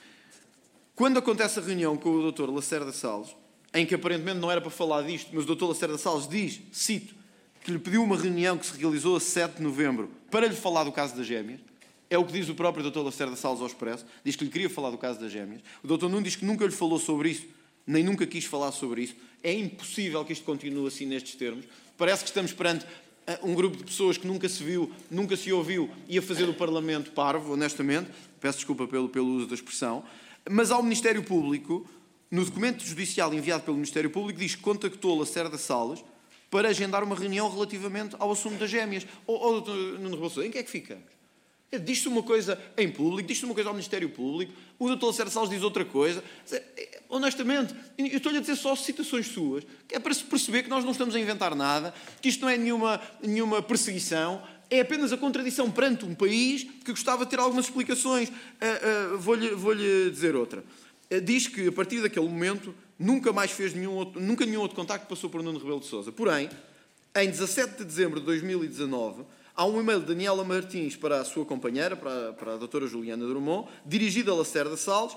Quando acontece a reunião com o doutor Lacerda Salles, em que aparentemente não era para falar disto, mas o doutor Lacerda Salles diz, cito, que lhe pediu uma reunião que se realizou a sete de novembro para lhe falar do caso das gêmeas. É o que diz o próprio doutor Lacerda Salles ao Expresso. Diz que lhe queria falar do caso das gêmeas. O doutor Nuno diz que nunca lhe falou sobre isso, nem nunca quis falar sobre isso. É impossível que isto continue assim nestes termos. Parece que estamos perante um grupo de pessoas que nunca se viu, nunca se ouviu e a fazer do Parlamento parvo, honestamente. Peço desculpa pelo, pelo uso da expressão. Mas ao Ministério Público, no documento judicial enviado pelo Ministério Público, diz que contactou Lacerda Salles para agendar uma reunião relativamente ao assunto das gêmeas. Ou, oh, doutor Nuno Rebelo de Sousa, em que é que ficamos? Diz-se uma coisa em público, diz-se uma coisa ao Ministério Público, o doutor Lacerda Salles diz outra coisa. Honestamente, eu estou-lhe a dizer só citações suas, que é para se perceber que nós não estamos a inventar nada, que isto não é nenhuma, nenhuma perseguição, é apenas a contradição perante um país que gostava de ter algumas explicações. Uh, uh, vou-lhe, vou-lhe dizer outra. Uh, diz que, a partir daquele momento, nunca mais fez nenhum outro, nunca nenhum outro contacto passou por Nuno Rebelo de Sousa. Porém, em dezassete de dezembro de dois mil e dezanove, há um e-mail de Daniela Martins para a sua companheira, para a, para a doutora Juliana Drummond, dirigido a Lacerda Salles,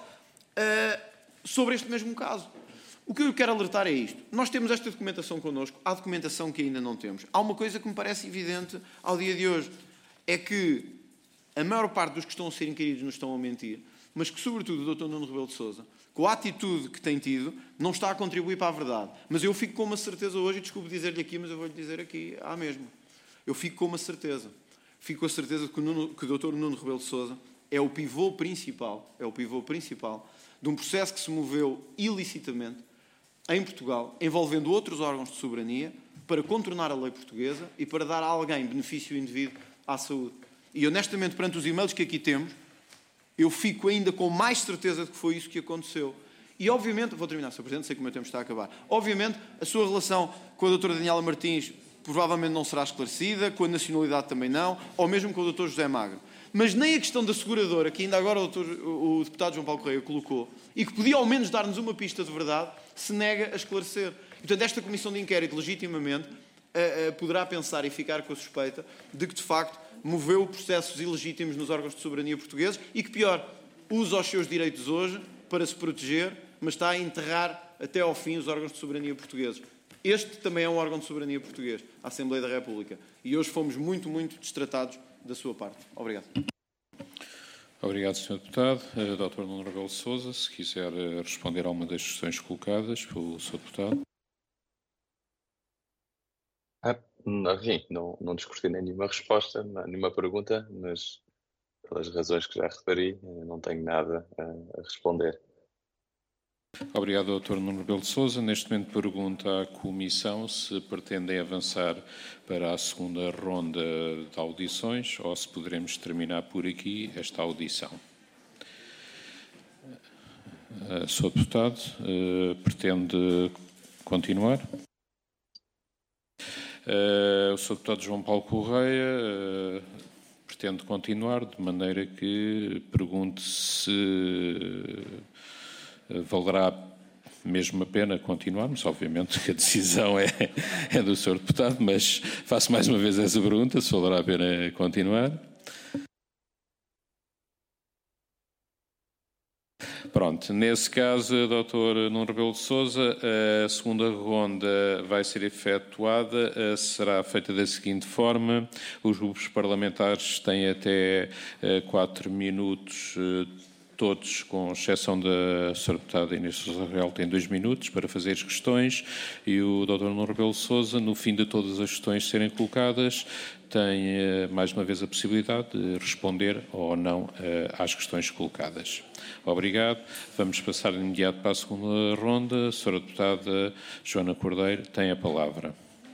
uh, sobre este mesmo caso. O que eu quero alertar é isto. Nós temos esta documentação connosco, há documentação que ainda não temos. Há uma coisa que me parece evidente ao dia de hoje, é que a maior parte dos que estão a ser inquiridos nos estão a mentir, mas que, sobretudo, o doutor Nuno Rebelo de Sousa, com a atitude que tem tido, não está a contribuir para a verdade. Mas eu fico com uma certeza hoje, e desculpe dizer-lhe aqui, mas eu vou-lhe dizer aqui à mesma. Eu fico com uma certeza. Fico com a certeza que o, Nuno, que o doutor Nuno Rebelo de Sousa é o pivô principal, é o pivô principal de um processo que se moveu ilicitamente em Portugal, envolvendo outros órgãos de soberania, para contornar a lei portuguesa e para dar a alguém benefício indevido à saúde. E honestamente, perante os e-mails que aqui temos, eu fico ainda com mais certeza de que foi isso que aconteceu. E, obviamente, vou terminar, senhor Presidente, sei que o meu tempo está a acabar. Obviamente, a sua relação com a doutora Daniela Martins provavelmente não será esclarecida, com a nacionalidade também não, ou mesmo com o doutor José Magro. Mas nem a questão da seguradora, que ainda agora o, doutor, o deputado João Paulo Correia colocou, e que podia ao menos dar-nos uma pista de verdade, se nega a esclarecer. E, portanto, esta comissão de inquérito, legitimamente, uh, uh, poderá pensar e ficar com a suspeita de que, de facto, moveu processos ilegítimos nos órgãos de soberania portugueses e que, pior, usa os seus direitos hoje para se proteger, mas está a enterrar até ao fim os órgãos de soberania portugueses. Este também é um órgão de soberania português, a Assembleia da República. E hoje fomos muito, muito destratados da sua parte. Obrigado. Obrigado, senhor Deputado. Uh, doutor Nuno Rebelo de Sousa, se quiser uh, responder a uma das questões colocadas pelo senhor Deputado. Ah, enfim, não, não discuti nenhuma resposta, nenhuma pergunta, mas pelas razões que já referi, não tenho nada a, a responder. Obrigado, doutor Nuno Rebelo de Sousa. Neste momento pergunta à Comissão se pretendem avançar para a segunda ronda de audições ou se poderemos terminar por aqui esta audição. Uh, senhor Deputado, uh, pretende continuar? Uh, o senhor Deputado João Paulo Correia uh, pretende continuar, de maneira que pergunte se valerá mesmo a pena continuarmos. Obviamente que a decisão é, é do senhor Deputado, mas faço mais uma vez essa pergunta, se valerá a pena continuar. Pronto, nesse caso, doutor Nuno Rebelo de Sousa, a segunda ronda vai ser efetuada, será feita da seguinte forma: os grupos parlamentares têm até quatro minutos, todos, com exceção da senhora Deputada Inês Sousa Real, têm dois minutos para fazer as questões, e o doutor Nuno Rebelo de Sousa, no fim de todas as questões serem colocadas, tem mais uma vez a possibilidade de responder ou não às questões colocadas. Obrigado. Vamos passar de imediato para a segunda ronda. A senhora Deputada Joana Cordeiro tem a palavra.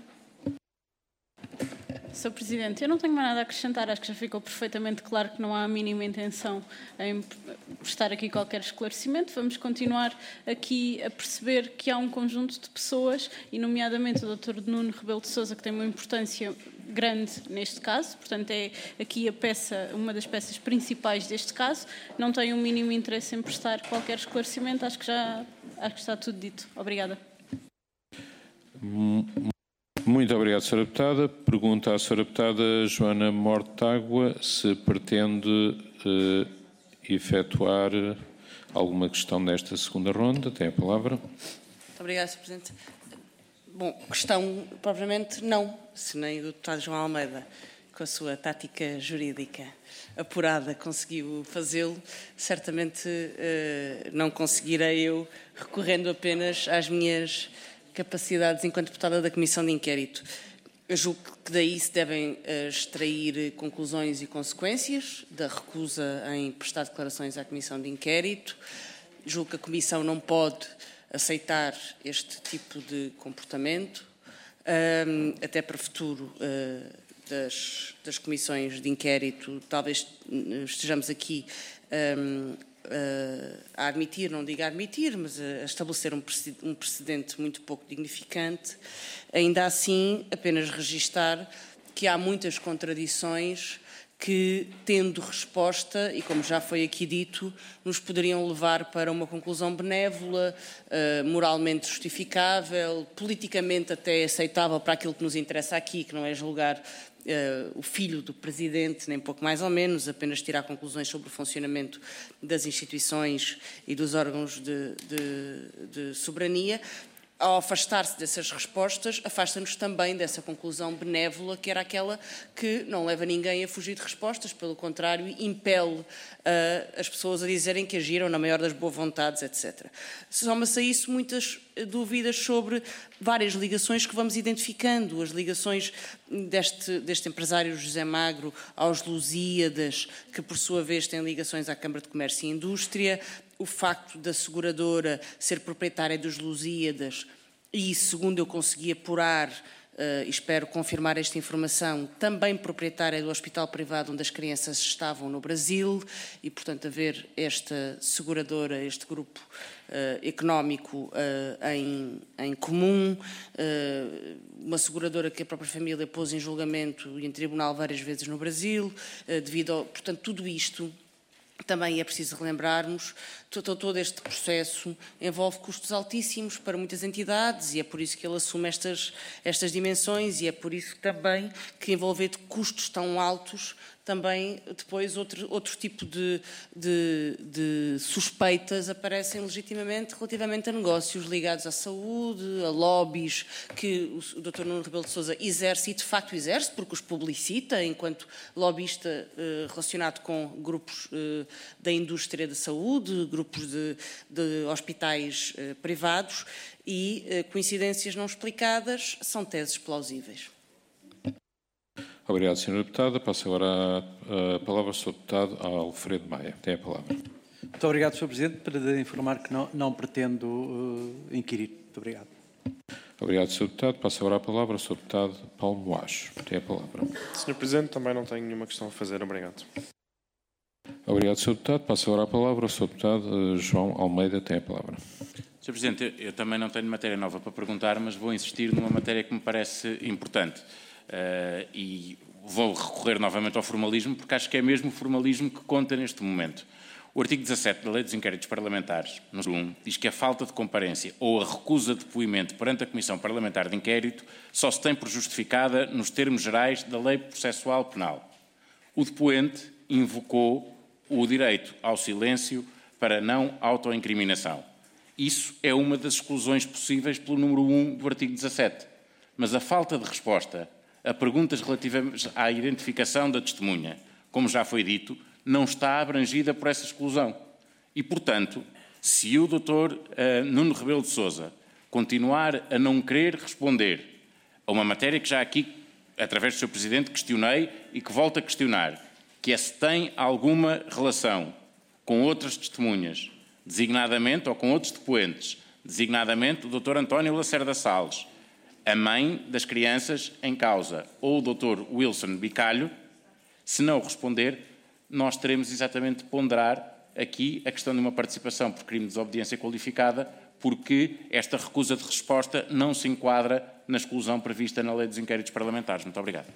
senhor Presidente, eu não tenho mais nada a acrescentar. Acho que já ficou perfeitamente claro que não há a mínima intenção em prestar aqui qualquer esclarecimento. Vamos continuar aqui a perceber que há um conjunto de pessoas, e nomeadamente o doutor Nuno Rebelo de Sousa, que tem uma importância grande neste caso, portanto é aqui a peça, uma das peças principais deste caso. Não tenho o mínimo interesse em prestar qualquer esclarecimento. Acho que já acho que está tudo dito. Obrigada. Muito obrigado, senhora Deputada. Pergunta à senhora Deputada Joana Mortágua se pretende uh, efetuar alguma questão nesta segunda ronda. Tem a palavra. Muito obrigada, senhor Presidente. Bom, questão propriamente não, se nem o deputado João Almeida, com a sua tática jurídica apurada, conseguiu fazê-lo, certamente uh, não conseguirei eu, recorrendo apenas às minhas capacidades enquanto deputada da Comissão de Inquérito. Eu julgo que daí se devem uh, extrair conclusões e consequências da recusa em prestar declarações à Comissão de Inquérito. Julgo que a Comissão não pode aceitar este tipo de comportamento, um, até para o futuro uh, das, das comissões de inquérito. Talvez estejamos aqui um, uh, a admitir, não digo a admitir, mas a estabelecer um precedente muito pouco dignificante. Ainda assim, apenas registar que há muitas contradições que, tendo resposta, e como já foi aqui dito, nos poderiam levar para uma conclusão benévola, uh, moralmente justificável, politicamente até aceitável para aquilo que nos interessa aqui, que não é julgar uh, o filho do Presidente, nem pouco mais ou menos, apenas tirar conclusões sobre o funcionamento das instituições e dos órgãos de, de, de soberania. Ao afastar-se dessas respostas, afasta-nos também dessa conclusão benévola, que era aquela que não leva ninguém a fugir de respostas, pelo contrário, impele uh, as pessoas a dizerem que agiram na maior das boas vontades, etcétera. Soma-se a isso muitas dúvidas sobre várias ligações que vamos identificando, as ligações deste, deste empresário José Magro aos Lusíadas, que por sua vez têm ligações à Câmara de Comércio e Indústria, o facto da seguradora ser proprietária dos Lusíadas e, segundo eu consegui apurar, uh, e espero confirmar esta informação, também proprietária do hospital privado onde as crianças estavam no Brasil, e, portanto, haver esta seguradora, este grupo uh, económico uh, em, em comum, uh, uma seguradora que a própria família pôs em julgamento e em tribunal várias vezes no Brasil, uh, devido ao, portanto, tudo isto. Também é preciso relembrarmos, todo, todo este processo envolve custos altíssimos para muitas entidades e é por isso que ele assume estas, estas dimensões e é por isso também que envolver custos tão altos também depois outro, outro tipo de, de, de suspeitas aparecem legitimamente relativamente a negócios ligados à saúde, a lobbies que o doutor Nuno Rebelo de Sousa exerce e de facto exerce, porque os publicita enquanto lobbyista eh, relacionado com grupos eh, da indústria da saúde, grupos de, de hospitais eh, privados e eh, coincidências não explicadas são teses plausíveis. Obrigado, senhora Deputada. Passo agora a, a palavra ao senhor Deputado Alfredo Maia. Tem a palavra. Muito obrigado, senhor Presidente, para informar que não, não pretendo uh, inquirir. Muito obrigado. Obrigado, senhor Deputado. Passo agora a palavra ao senhor Deputado Paulo Moacho. Tem a palavra. senhor Presidente, também não tenho nenhuma questão a fazer. Obrigado. Obrigado, senhor Deputado. Passo agora a palavra ao senhor Deputado uh, João Almeida. Tem a palavra. senhor Presidente, eu, eu também não tenho matéria nova para perguntar, mas vou insistir numa matéria que me parece importante. Uh, e vou recorrer novamente ao formalismo, porque acho que é mesmo o formalismo que conta neste momento. O artigo dezassete da Lei dos Inquéritos Parlamentares, no um, diz que a falta de comparência ou a recusa de depoimento perante a Comissão Parlamentar de Inquérito só se tem por justificada nos termos gerais da Lei Processual Penal. O depoente invocou o direito ao silêncio para não autoincriminação. Isso é uma das exclusões possíveis pelo número um do artigo dezassete. Mas a falta de resposta a perguntas relativas à identificação da testemunha, como já foi dito, não está abrangida por essa exclusão. E, portanto, se o doutor uh, Nuno Rebelo de Sousa continuar a não querer responder a uma matéria que já aqui, através do seu Presidente, questionei e que volto a questionar, que é se tem alguma relação com outras testemunhas, designadamente, ou com outros depoentes, designadamente o doutor António Lacerda Salles, a mãe das crianças em causa, ou o doutor Wilson Bicalho, se não responder, nós teremos exatamente de ponderar aqui a questão de uma participação por crime de desobediência qualificada, porque esta recusa de resposta não se enquadra na exclusão prevista na Lei dos Inquéritos Parlamentares. Muito obrigado.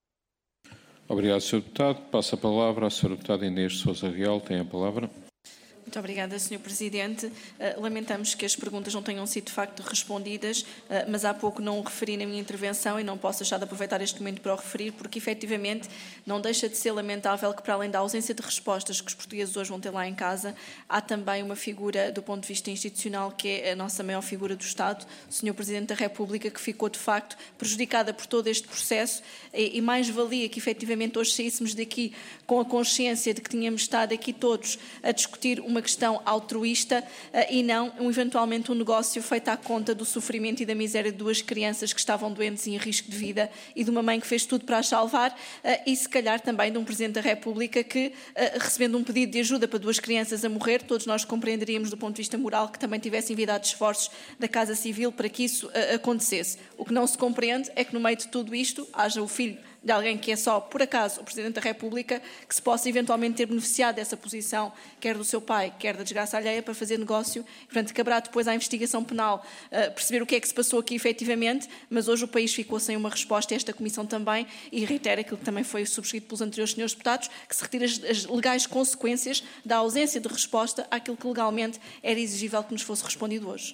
Obrigado, senhor Deputado. Passo a palavra à senhora Deputada Inês Sousa Real. Tem a palavra. Muito obrigada, senhor Presidente. Uh, lamentamos que as perguntas não tenham sido de facto respondidas, uh, mas há pouco não o referi na minha intervenção e não posso deixar de aproveitar este momento para o referir, porque efetivamente não deixa de ser lamentável que, para além da ausência de respostas que os portugueses hoje vão ter lá em casa, há também uma figura do ponto de vista institucional que é a nossa maior figura do Estado, o senhor Presidente da República, que ficou de facto prejudicada por todo este processo e, e mais valia que efetivamente hoje saíssemos daqui com a consciência de que tínhamos estado aqui todos a discutir uma questão altruísta uh, e não um, eventualmente um negócio feito à conta do sofrimento e da miséria de duas crianças que estavam doentes e em risco de vida e de uma mãe que fez tudo para as salvar uh, e se calhar também de um Presidente da República que, uh, recebendo um pedido de ajuda para duas crianças a morrer, todos nós compreenderíamos do ponto de vista moral que também tivesse enviado esforços da Casa Civil para que isso uh, acontecesse. O que não se compreende é que no meio de tudo isto haja o filho de alguém que é só, por acaso, o Presidente da República, que se possa eventualmente ter beneficiado dessa posição, quer do seu pai, quer da desgraça alheia, para fazer negócio. E, portanto, caberá depois à investigação penal uh, perceber o que é que se passou aqui efetivamente, mas hoje o país ficou sem uma resposta, esta Comissão também, e reitero aquilo que também foi subscrito pelos anteriores senhores deputados, que se retire as, as legais consequências da ausência de resposta àquilo que legalmente era exigível que nos fosse respondido hoje.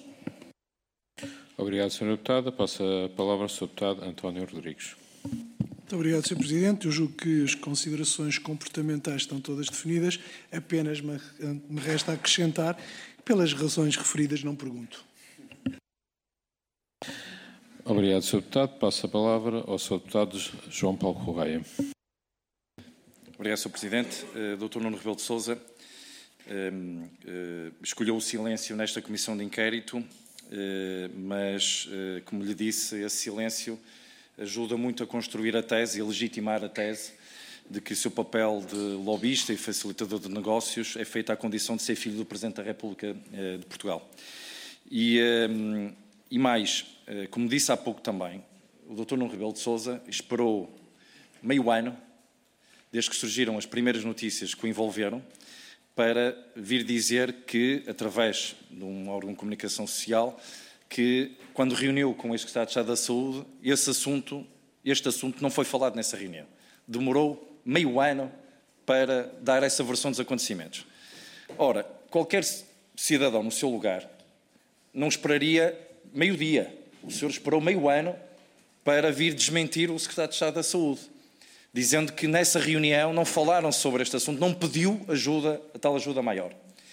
Obrigado, senhora Deputada. Passo a palavra ao senhor Deputado António Rodrigues. Muito obrigado, senhor Presidente. Eu julgo que as considerações comportamentais estão todas definidas. Apenas me, me resta acrescentar, pelas razões referidas, não pergunto. Obrigado, senhor Deputado. Passo a palavra ao senhor Deputado João Paulo Correia. Obrigado, senhor Presidente. Uh, doutor Nuno Rebelo de Sousa uh, uh, escolheu o silêncio nesta comissão de inquérito, uh, mas, uh, como lhe disse, esse silêncio ajuda muito a construir a tese e a legitimar a tese de que o seu papel de lobista e facilitador de negócios é feito à condição de ser filho do Presidente da República de Portugal. E, e mais, como disse há pouco também, o doutor Nuno Rebelo de Sousa esperou meio ano, desde que surgiram as primeiras notícias que o envolveram, para vir dizer que, através de um órgão de comunicação social, que, quando reuniu com o ex-secretário de Estado da Saúde, esse assunto, este assunto não foi falado nessa reunião. Demorou meio ano para dar essa versão dos acontecimentos. Ora, qualquer cidadão no seu lugar não esperaria meio-dia. O senhor esperou meio ano para vir desmentir o secretário de Estado da Saúde. dizendo que nessa reunião não falaram sobre este assunto, não pediu ajuda, a tal ajuda maior.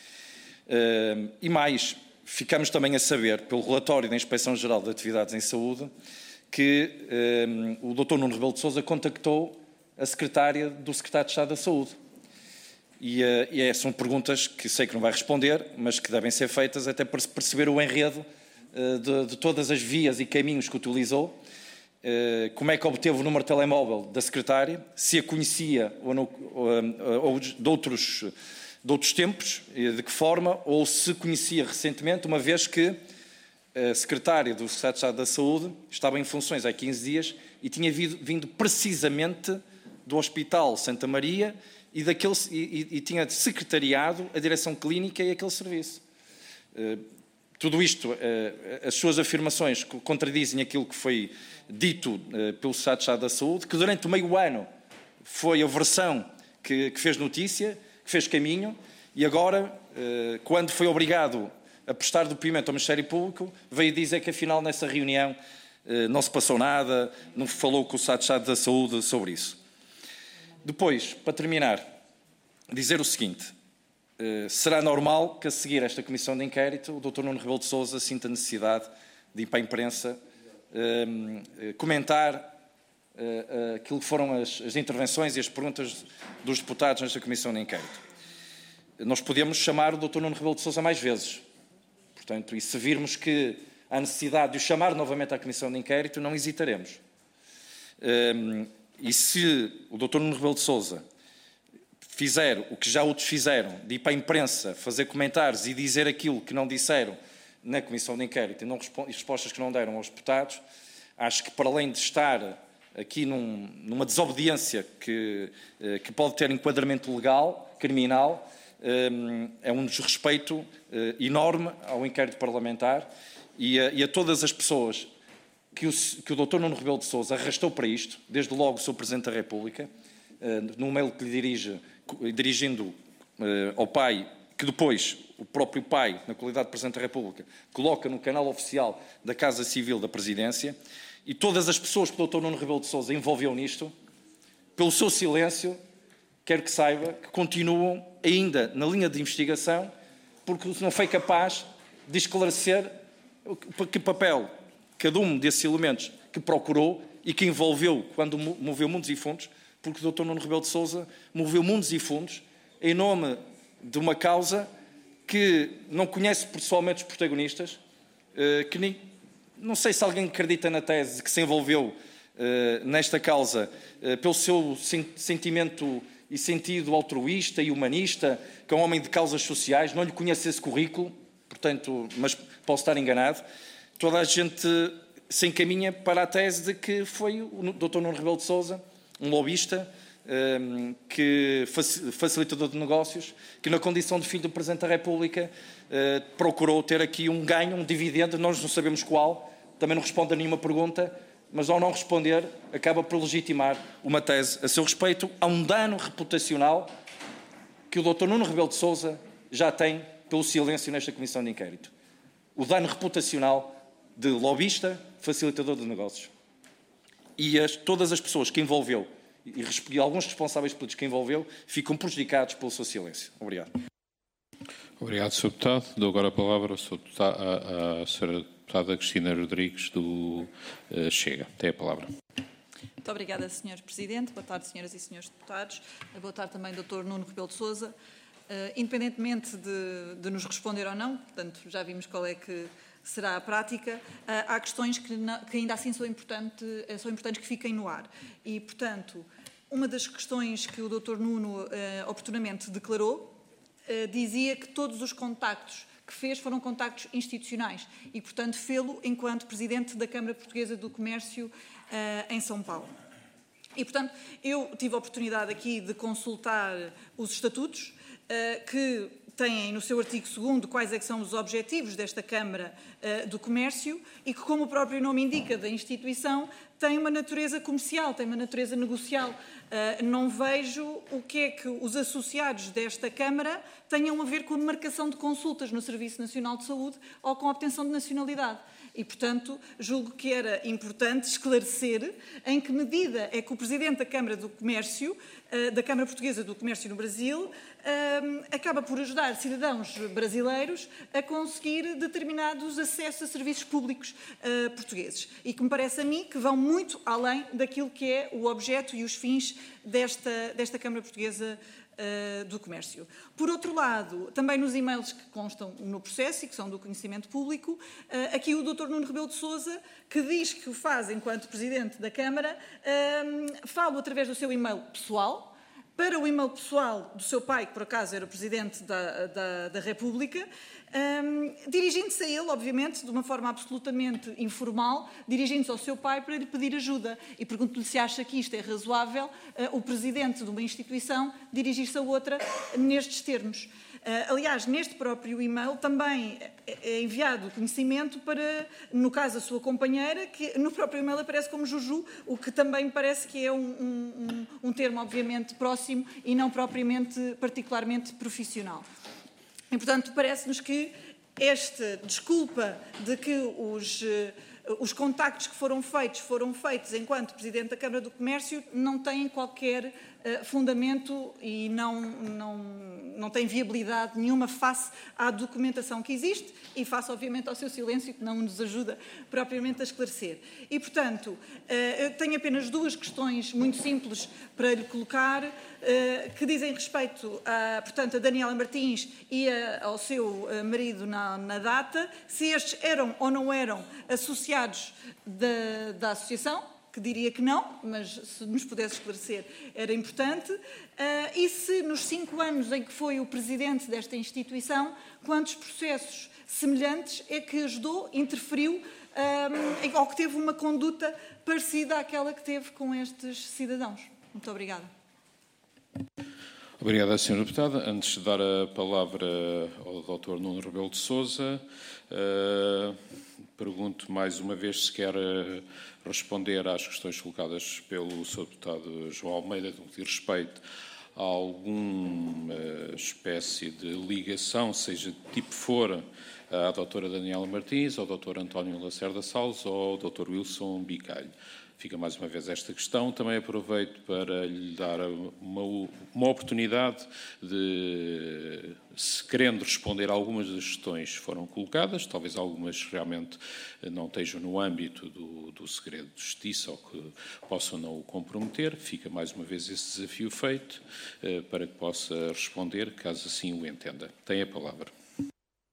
Uh, e mais, ficamos também a saber, pelo relatório da Inspeção-Geral de Atividades em Saúde, que uh, o doutor Nuno Rebelo de Sousa contactou a secretária do Secretário de Estado da Saúde. E, uh, e é, são perguntas que sei que não vai responder, mas que devem ser feitas até para perceber o enredo uh, de, de todas as vias e caminhos que utilizou, uh, como é que obteve o número de telemóvel da secretária, se a conhecia ou, não, ou, ou de, outros, de outros tempos, de que forma, ou se conhecia recentemente, uma vez que a secretária do Secretário de Estado da Saúde estava em funções há quinze dias e tinha vindo, vindo precisamente do Hospital Santa Maria e, daquele, e, e tinha secretariado a direção clínica e aquele serviço. Uh, tudo isto, uh, as suas afirmações contradizem aquilo que foi dito uh, pelo Secretário de Estado da Saúde, que durante meio ano foi a versão que, que fez notícia, que fez caminho, e agora, uh, quando foi obrigado a prestar depoimento ao Ministério Público, veio dizer que afinal nessa reunião uh, não se passou nada, não falou com o Secretário de Estado da Saúde sobre isso. Depois, para terminar, dizer o seguinte, uh, será normal que a seguir esta comissão de inquérito o doutor Nuno Rebelo de Sousa sinta necessidade de ir para a imprensa uh, comentar uh, uh, aquilo que foram as, as intervenções e as perguntas dos deputados nesta comissão de inquérito. Nós podemos chamar o doutor Nuno Rebelo de Sousa mais vezes, portanto, e se virmos que há necessidade de o chamar novamente à comissão de inquérito, não hesitaremos. Uh, E se o doutor Nuno Rebelo de Sousa fizer o que já outros fizeram, de ir para a imprensa, fazer comentários e dizer aquilo que não disseram na comissão de inquérito e não respostas que não deram aos deputados, acho que para além de estar aqui num, numa desobediência que, que pode ter enquadramento legal, criminal, é um desrespeito enorme ao inquérito parlamentar e a, e a todas as pessoas que o, que o doutor Nuno Rebelo de Sousa arrastou para isto, desde logo o seu Presidente da República, uh, num mail que lhe dirige, dirigindo uh, ao pai, que depois o próprio pai, na qualidade de Presidente da República, coloca no canal oficial da Casa Civil da Presidência, e todas as pessoas que o doutor Nuno Rebelo de Sousa envolveu nisto, pelo seu silêncio, quero que saiba que continuam ainda na linha de investigação, porque não foi capaz de esclarecer que papel cada um desses elementos que procurou e que envolveu quando moveu mundos e fundos, porque o doutor Nuno Rebelo de Sousa moveu mundos e fundos em nome de uma causa que não conhece pessoalmente os protagonistas, que nem, não sei se alguém acredita na tese que se envolveu nesta causa pelo seu sentimento e sentido altruísta e humanista, que é um homem de causas sociais, não lhe conhece esse currículo, portanto, mas posso estar enganado. Toda a gente se encaminha para a tese de que foi o doutor Nuno Rebelo de Sousa, um lobista, um, que facilitador de negócios, que na condição de filho do Presidente da República uh, procurou ter aqui um ganho, um dividendo, nós não sabemos qual, também não responde a nenhuma pergunta, mas ao não responder acaba por legitimar uma tese a seu respeito. Há um dano reputacional que o doutor Nuno Rebelo de Sousa já tem pelo silêncio nesta comissão de inquérito. O dano reputacional de lobista, facilitador de negócios. E as, todas as pessoas que envolveu, e, e alguns responsáveis políticos que envolveu, ficam prejudicados pelo seu silêncio. Obrigado. Obrigado, senhor Deputado. Dou agora a palavra à, à senhora Deputada Cristina Rodrigues, do uh, Chega. Tem a palavra. Muito obrigada, senhor Presidente. Boa tarde, senhoras e senhores deputados. Boa tarde também, doutor Nuno Rebelo de Sousa. Uh, independentemente de, de nos responder ou não, portanto, já vimos qual é que será a prática, uh, há questões que, não, que ainda assim são, importante, são importantes que fiquem no ar. E, portanto, uma das questões que o doutor Nuno uh, oportunamente declarou, uh, dizia que todos os contactos que fez foram contactos institucionais e, portanto, fê-lo enquanto Presidente da Câmara Portuguesa do Comércio uh, em São Paulo. E, portanto, eu tive a oportunidade aqui de consultar os estatutos, uh, que têm no seu artigo segundo quais é que são os objetivos desta Câmara uh, do Comércio e que, como o próprio nome indica da instituição, tem uma natureza comercial, tem uma natureza negocial. Uh, não vejo o que é que os associados desta Câmara tenham a ver com a marcação de consultas no Serviço Nacional de Saúde ou com a obtenção de nacionalidade. E, portanto, julgo que era importante esclarecer em que medida é que o Presidente da Câmara do Comércio, da Câmara Portuguesa do Comércio no Brasil, acaba por ajudar cidadãos brasileiros a conseguir determinados acessos a serviços públicos portugueses. E que me parece a mim que vão muito além daquilo que é o objeto e os fins desta, desta Câmara Portuguesa do Comércio. Por outro lado, também nos e-mails que constam no processo e que são do conhecimento público, aqui o doutor Nuno Rebelo de Sousa, que diz que o faz enquanto Presidente da Câmara, fala através do seu e-mail pessoal, para o e-mail pessoal do seu pai, que por acaso era o Presidente da, da, da República, um, dirigindo-se a ele, obviamente, de uma forma absolutamente informal, dirigindo-se ao seu pai para lhe pedir ajuda. E pergunto-lhe se acha que isto é razoável, uh, o Presidente de uma instituição dirigir-se a outra nestes termos. Uh, aliás, neste próprio e-mail também é enviado o conhecimento para, no caso, a sua companheira, que no próprio e-mail aparece como Juju, o que também me parece que é um, um, um termo, obviamente, próximo e não propriamente particularmente profissional. E, portanto, parece-nos que esta desculpa de que os, os contactos que foram feitos foram feitos enquanto Presidente da Câmara do Comércio não tem qualquer uh, fundamento e não, não, não tem viabilidade nenhuma face à documentação que existe e face, obviamente, ao seu silêncio, que não nos ajuda propriamente a esclarecer. E, portanto, uh, eu tenho apenas duas questões muito simples para lhe colocar, que dizem respeito a, portanto, a Daniela Martins e a, ao seu marido na, na data, se estes eram ou não eram associados da, da associação, que diria que não, mas se nos pudesse esclarecer era importante, uh, e se nos cinco anos em que foi o presidente desta instituição, quantos processos semelhantes é que ajudou, interferiu, um, ou que teve uma conduta parecida àquela que teve com estes cidadãos. Muito obrigada. Obrigado, senhora Deputada. Antes de dar a palavra ao doutor Nuno Rebelo de Sousa, uh, pergunto mais uma vez se quer responder às questões colocadas pelo senhor Deputado João Almeida, no que diz respeito a alguma espécie de ligação, seja de tipo for, à doutora Daniela Martins, ao doutor António Lacerda Salles ou ao doutor Wilson Bicalho. Fica mais uma vez esta questão. Também aproveito para lhe dar uma, uma oportunidade de, se querendo responder a algumas das questões que foram colocadas, talvez algumas realmente não estejam no âmbito do, do segredo de justiça ou que possam não o comprometer, fica mais uma vez esse desafio feito eh, para que possa responder, caso assim o entenda. Tem a palavra. Muito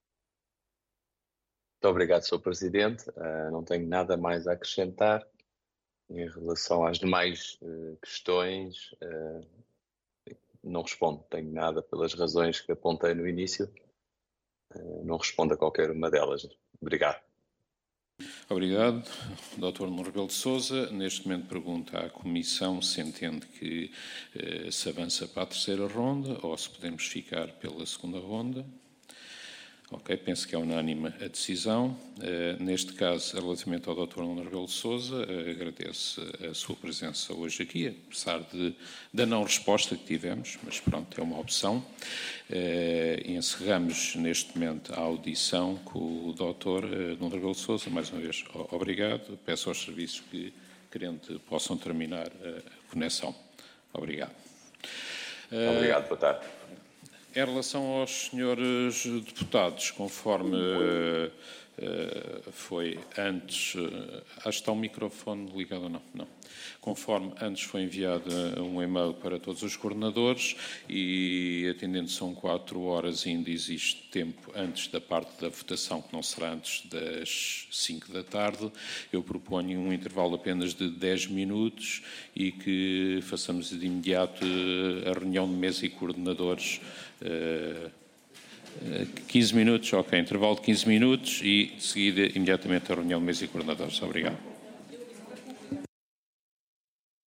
obrigado, senhor Presidente. Uh, não tenho nada mais a acrescentar. Em relação às demais uh, questões, uh, não respondo. Tenho nada pelas razões que apontei no início. Uh, não respondo a qualquer uma delas. Obrigado. Obrigado. doutor Nuno Rebelo de Sousa, neste momento pergunta à Comissão se entende que uh, se avança para a terceira ronda ou se podemos ficar pela segunda ronda. Ok, penso que é unânime a decisão. Uh, neste caso, relativamente ao doutor Nuno Rebelo de Sousa, uh, agradeço a sua presença hoje aqui, apesar de, da não resposta que tivemos, mas pronto, é uma opção. Uh, encerramos neste momento a audição com o doutor uh, Nuno Rebelo de Sousa. Mais uma vez, obrigado. Peço aos serviços que, querendo, possam terminar a conexão. Obrigado. Uh, obrigado, boa tarde. Em relação aos senhores deputados, conforme uh, uh, foi antes, uh, acho que está o microfone ligado ou não? Não. Conforme antes foi enviado um e-mail para todos os coordenadores e, atendendo são quatro horas, ainda existe tempo antes da parte da votação, que não será antes das cinco da tarde, eu proponho um intervalo apenas de dez minutos e que façamos de imediato a reunião de mesa e coordenadores. Uh, quinze minutos, ok, intervalo de quinze minutos e de seguida imediatamente a reunião de mesa e coordenadores. Obrigado.